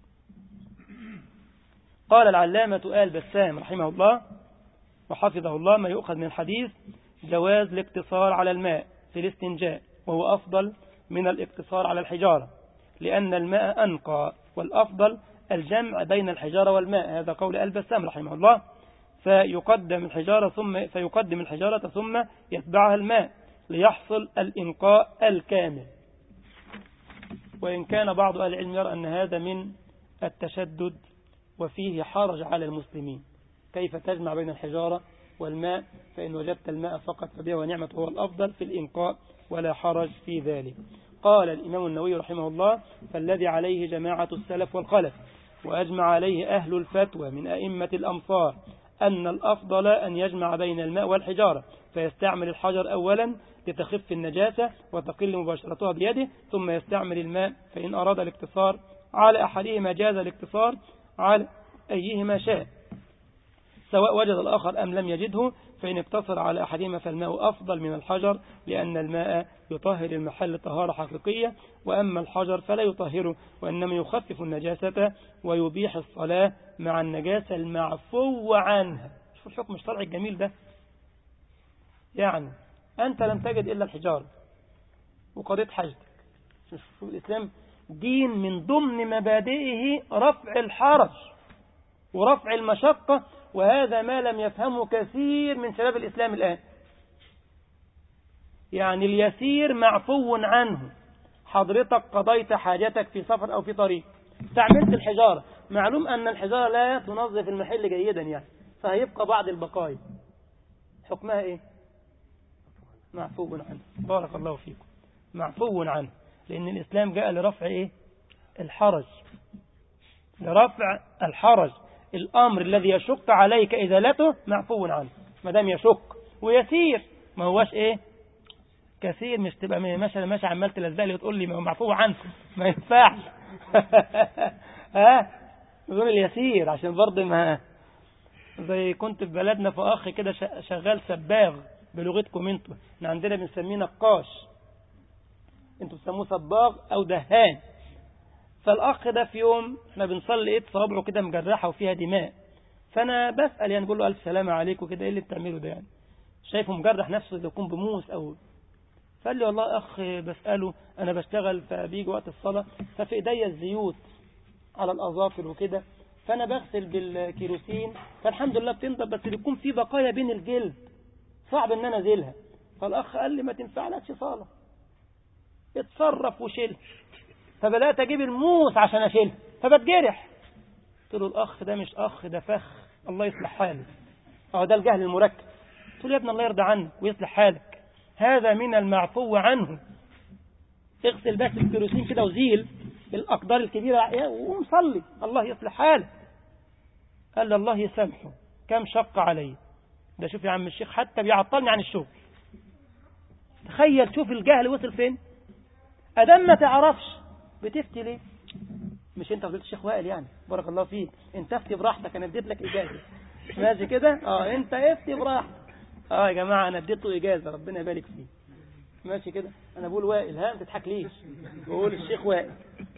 قال العلامة آل بسام رحمه الله وحفظه الله: ما يؤخذ من الحديث جواز الاقتصار على الماء في الاستنجاء، وهو أفضل من الاقتصار على الحجارة لأن الماء أنقى، والأفضل الجمع بين الحجارة والماء. هذا قول آل بسام رحمه الله. فيقدم الحجارة ثم يتبعها الماء ليحصل الإنقاء الكامل. وإن كان بعض أهل العلم يرى أن هذا من التشدد وفيه حرج على المسلمين، كيف تجمع بين الحجارة والماء؟ فإن وجدت الماء فقط فبه ونعمة هو الأفضل في الإنقاء ولا حرج في ذلك. قال الإمام النووي رحمه الله: فالذي عليه جماعة السلف والخلف وأجمع عليه أهل الفتوى من أئمة الأمصار أن الأفضل أن يجمع بين الماء والحجارة، فيستعمل الحجر أولا لتخف النجاسة وتقل مباشرتها بيده، ثم يستعمل الماء. فإن أراد الاقتصار على أحدهما جاز الاقتصار على أيهما شاء سواء وجد الآخر أم لم يجده. فإن اقتصر على أحدهما فالماء أفضل من الحجر لأن الماء يطهر المحل طهارة حقيقية، وأما الحجر فلا يطهره وإنما يخفف النجاسة ويبيح الصلاة مع النجاسة المعفو عنها. شوف الحكم الشرعي الجميل ده، يعني أنت لم تجد إلا الحجارة وقضيت حاجتك. شوف الإسلام دين من ضمن مبادئه رفع الحرج ورفع المشقة، وهذا ما لم يفهمه كثير من شباب الإسلام الآن. يعني اليسير معفو عنه. حضرتك قضيت حاجتك في سفر أو في طريق، استعملت الحجارة، معلوم أن الحجارة لا تنظف المحل جيدا يعني، فهيبقى بعض البقايا، حكمها معفو عنه. بارك الله فيكم. معفو عنه لأن الإسلام جاء لرفع الحرج، لرفع الحرج. الأمر الذي يشق عليك إزالته معفو عنه، ما دام يشق ويسير، ما هواش كثير. مش تبقى ماشي عمال تلزق لي وتقول لي ما هو معفو عنكم، ما ينفعش. يقول اليسير عشان برضه ما زي كنت في بلدنا في أخ كده شغال سباغ بلغتكم انتوا، احنا عندنا بنسميه نقاش، انتوا بتسموه صباغ أو دهان. فالأخ ده في يوم احنا بنصلي لقيت صوابعه كده مجرحة وفيها دماء، فأنا بسأل يعني بقول له ألف سلامة عليكم كده، ايه اللي بتعمله ده يعني؟ شايفه مجرح نفسه يكون بموس أو. فقال لي والله أخ بسأله أنا بشتغل فبيجي وقت الصلاة ففي إيديا الزيوت على الأظافر وكده، فأنا بغسل بالكيروسين فالحمد لله بتنضف، بس بيكون في بقايا بين الجلد صعب إن أنا أزيلها. فالأخ قال لي ما تنفعلكش صالة، اتصرف وشيل. فبدأت أجيب الموس عشان أشيلها فبتجرح. قلت له الأخ ده مش أخ، ده فخ، الله يصلح حاله. ده الجهل المركب. قلت له يا ابن الله يرضى عنك ويصلح حالك، هذا من المعفو عنه. اغسل بس الكيروسين كده وزيل الأقدار الكبيرة ومصلي، الله يصلح حالك. قال لي الله يسامحه، كم شق علي ده. شوف يا عم الشيخ حتى بيعطلني عن الشغل. تخيل، شوف الجهل وصل فين. أدام ما تعرفش بتفتي ليه؟ مش انت فضلت الشيخ وائل يعني بارك الله فيك، انت افتي براحتك، انا اديت لك اجازه ماشي كده. انت افتي براحتك. يا جماعه انا اديته اجازه ربنا يبارك فيه ماشي كده. انا بقول وائل، ها ما تضحكليش، بقول الشيخ وائل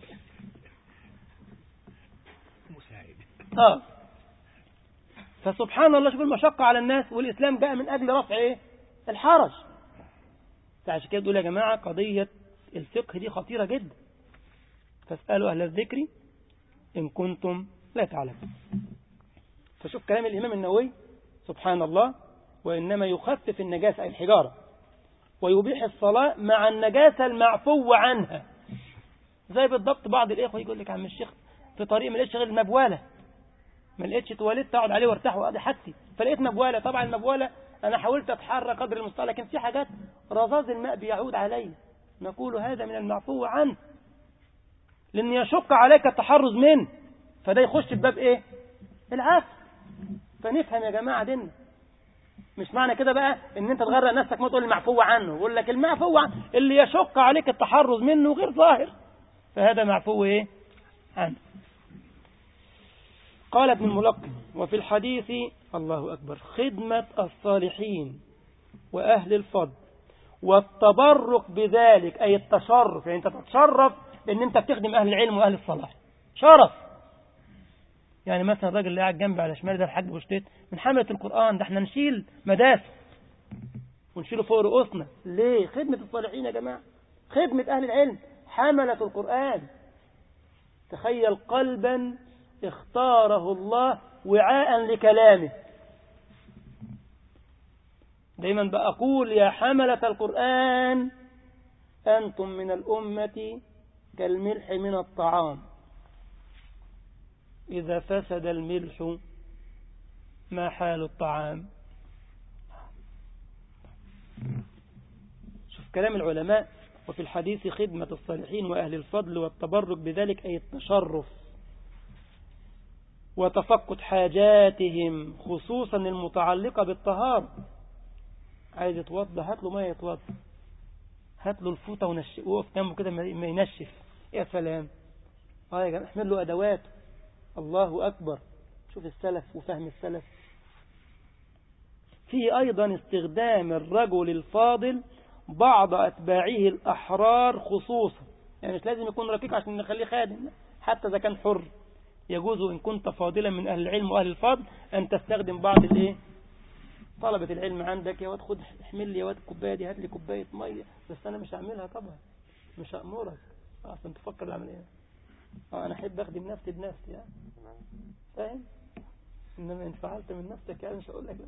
مساعد. فسبحان الله، شوف المشقه على الناس، والاسلام جاء من اجل رفع ايه؟ الحرج. فعشان كده بقول يا جماعه قضيه الفقه دي خطيره جدا، فاسالوا اهل الذكر إن كنتم لا تعلمون. فشوف كلام الإمام النووي سبحان الله، وإنما يخفف النجاسة أي الحجارة ويبيح الصلاة مع النجاسة المعفو عنها. زي بالضبط بعض الإخوة يقول لك عم الشيخ في طريق ما لقيتش غير المبوالة، ما لقيتش تواليت تقعد عليه وارتاح وأقضي حاجتي، فلقيت مبوالة. طبعا المبوالة أنا حاولت أتحرى قدر المستطاع، لكن في حاجات رذاذ الماء بيعود علي، نقول هذا من المعفو عنه لأن يشق عليك التحرز منه، فده يخش في باب إيه؟ العفو. فنفهم يا جماعة ديننا، مش معنى كده بقى إن أنت تغرق نفسك ما تقول المعفو عنه، يقول لك المعفو عنه اللي يشق عليك التحرز منه غير ظاهر، فهذا معفو إيه؟ عنه. قال ابن الملقن وفي الحديث الله أكبر خدمة الصالحين وأهل الفضل والتبرك بذلك، أي التشرف، يعني أنت تتشرف إن أنت بتخدم أهل العلم وأهل الصلاح، شرف. يعني مثلا الراجل اللي قاعد جنبي على شمالي ده الحاج بوشتيت من حملة القرآن، ده احنا نشيل مداس ونشيله فوق رؤوسنا. ليه؟ خدمة الصالحين يا جماعة، خدمة أهل العلم، حملة القرآن. تخيل قلبا اختاره الله وعاء لكلامه. دايما بقول يا حملة القرآن أنتم من الأمة كالملح من الطعام، إذا فسد الملح ما حال الطعام. شوف كلام العلماء وفي الحديث خدمة الصالحين وأهل الفضل والتبرك بذلك، أي التشرف وتفقد حاجاتهم خصوصا المتعلقة بالطهارة. عايز يتوضى هات له ما يتوضى، هات له الفوطة وقف جنبه كده ما ينشف. يا سلام، يا جماعة احمل له أدوات. الله أكبر. شوف السلف وفهم السلف. فيه أيضا استخدام الرجل الفاضل بعض أتباعه الأحرار خصوصا، يعني مش لازم يكون رقيق عشان نخليه خادم، حتى إذا كان حر يجوز إن كنت فاضلا من أهل العلم وأهل الفضل أن تستخدم بعض طلبة العلم عندك. يا واد خد احمل لي يا واد الكوباية دي، هات لي كوباية مية. بس أنا مش هعملها طبعا، مش هأمرك عشان تفكر العمل ايه. أنا أحب أخدم نفسي بنفسي يعني، فاهم؟ إنما إن فعلت من نفسك يعني مش هقول لك لا.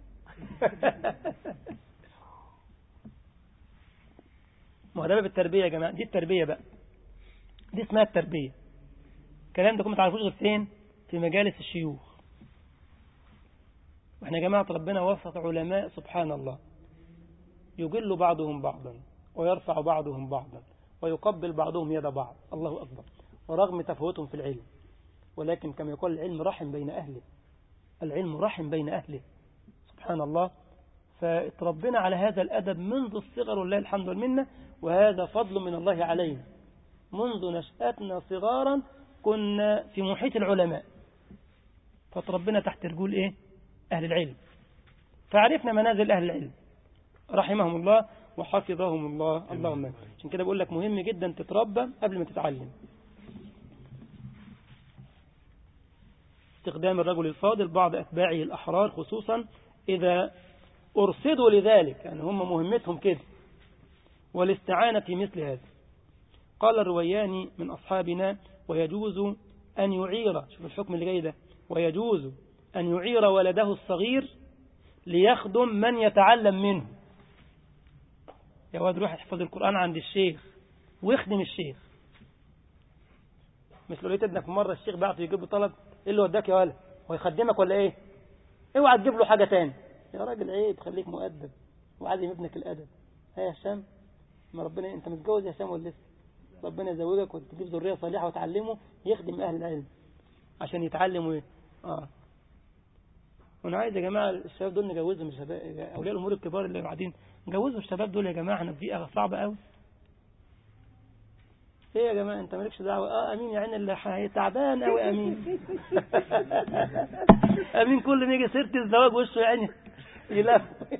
ما ده بالتربية يا جماعة، دي التربية بقى، دي اسمها التربية. الكلام ده كم تعرفوش غير فين؟ في مجالس الشيوخ. واحنا يا جماعة ربنا وفق علماء سبحان الله يجل بعضهم بعضا ويرفع بعضهم بعضا ويقبل بعضهم يد بعض. الله أكبر. ورغم تفاوتهم في العلم، ولكن كما يقول العلم رحم بين أهله، العلم رحم بين أهله سبحان الله. فتربنا على هذا الأدب منذ الصغر والله الحمد والمنة، وهذا فضل من الله علينا. منذ نشأتنا صغارا كنا في محيط العلماء، فتربنا تحت رجول أهل العلم، فعرفنا منازل أهل العلم رحمهم الله وحفظهم الله. اللهم عشان كده بقول لك مهم جدا تتربى قبل ما تتعلم. استخدام الرجل الفاضل بعض أتباعه الأحرار خصوصا إذا أرصدوا لذلك، يعني هم مهمتهم كده، والاستعانة في مثل هذا. قال الروياني من أصحابنا ويجوز أن يعير، شوف الحكم اللي جاي ده، ويجوز أن يعير ولده الصغير ليخدم من يتعلم منه. يا واد روح احفظ القرآن عند الشيخ واخدم الشيخ. مش لو لقيت ابنك مرة الشيخ بعته يجيب له طلب، ايه اللي وداك يا ولد؟ هو يخدمك ولا ايه؟ اوعى تجيب له حاجة تاني يا راجل، عيب، خليك مؤدب وعلم ابنك الأدب. يا هشام، ما ربنا انت متجوز يا هشام ولا لسه؟ ربنا يزوجك وتجيب ذرية صالحة وتعلمه يخدم أهل العلم عشان يتعلموا وانا عايز يا جماعة الشباب دول نجوزهم، الشباب أولياء الأمور الكبار اللي قاعدين نجوزوا الشباب دول يا جماعة. احنا في بيئة صعبة قوي. ايه يا جماعة انت مالكش دعوة؟ امين يا عين اللي تعبان قوي امين. امين كل ما يجي سيرة الزواج وشه يا عيني يلف.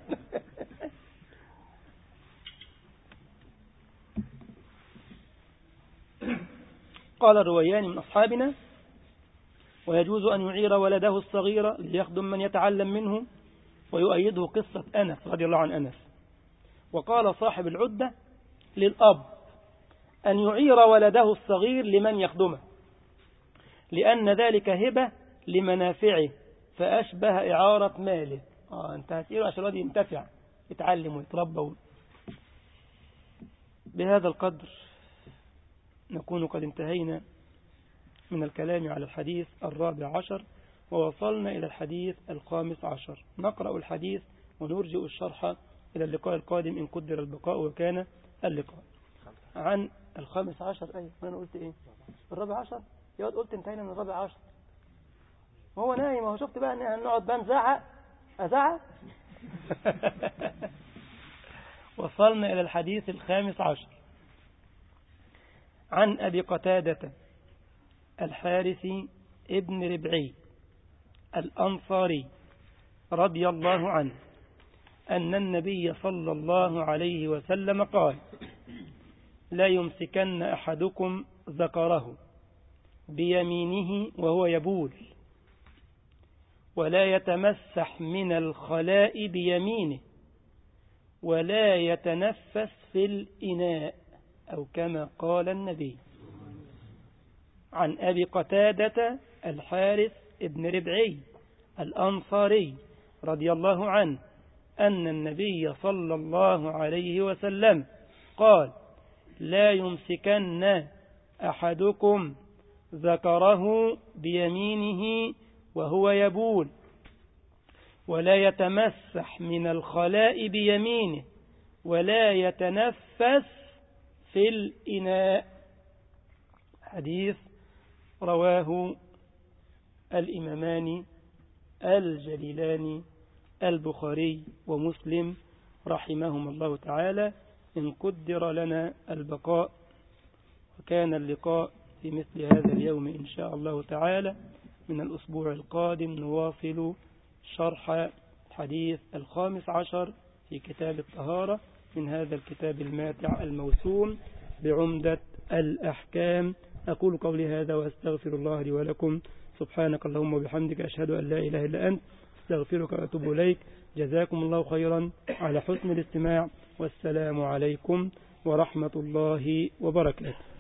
قال الروياني من أصحابنا: ويجوز أن يعير ولده الصغير ليخدم من يتعلم منه، ويؤيده قصة أنس رضي الله عن أنس. وقال صاحب العدة: للأب أن يعير ولده الصغير لمن يخدمه، لأن ذلك هبة لمنافعه، فأشبه إعارة ماله. أنت هتعيره عشان الولد ينتفع، يتعلم ويتربى. بهذا القدر نكون قد انتهينا من الكلام على الحديث 14، ووصلنا إلى الحديث 15. نقرأ الحديث ونرجئ الشرح إلى اللقاء القادم إن قدر البقاء وكان اللقاء. عن 15. أي أنا قلت إيه؟ 14. يا واد قلت انتهينا من 14 وهو نايم. وهو شفت بقى ان نقعد بقى نزعق أزعق. وصلنا إلى الحديث 15. عن أبي قتادة الحارث ابن ربعي الأنصاري رضي الله عنه أن النبي صلى الله عليه وسلم قال: لا يمسكن أحدكم ذكره بيمينه وهو يبول، ولا يتمسح من الخلاء بيمينه، ولا يتنفس في الإناء، أو كما قال النبي. عن أبي قتادة الحارث ابن ربعي الأنصاري رضي الله عنه أن النبي صلى الله عليه وسلم قال: لا يمسكن أحدكم ذكره بيمينه وهو يبول، ولا يتمسح من الخلاء بيمينه، ولا يتنفس في الإناء. حديث رواه الإمامان الجليلان البخاري ومسلم رحمهم الله تعالى. إن قدر لنا البقاء وكان اللقاء في مثل هذا اليوم إن شاء الله تعالى، من الأسبوع القادم نواصل شرح حديث 15 في كتاب الطهارة من هذا الكتاب الماتع الموسوم بعمدة الأحكام. أقول قولي هذا وأستغفر الله لي ولكم. سبحانك اللهم وبحمدك، أشهد أن لا إله إلا أنت، استغفرك وأتوب إليك. جزاكم الله خيرا على حسن الاستماع، والسلام عليكم ورحمة الله وبركاته.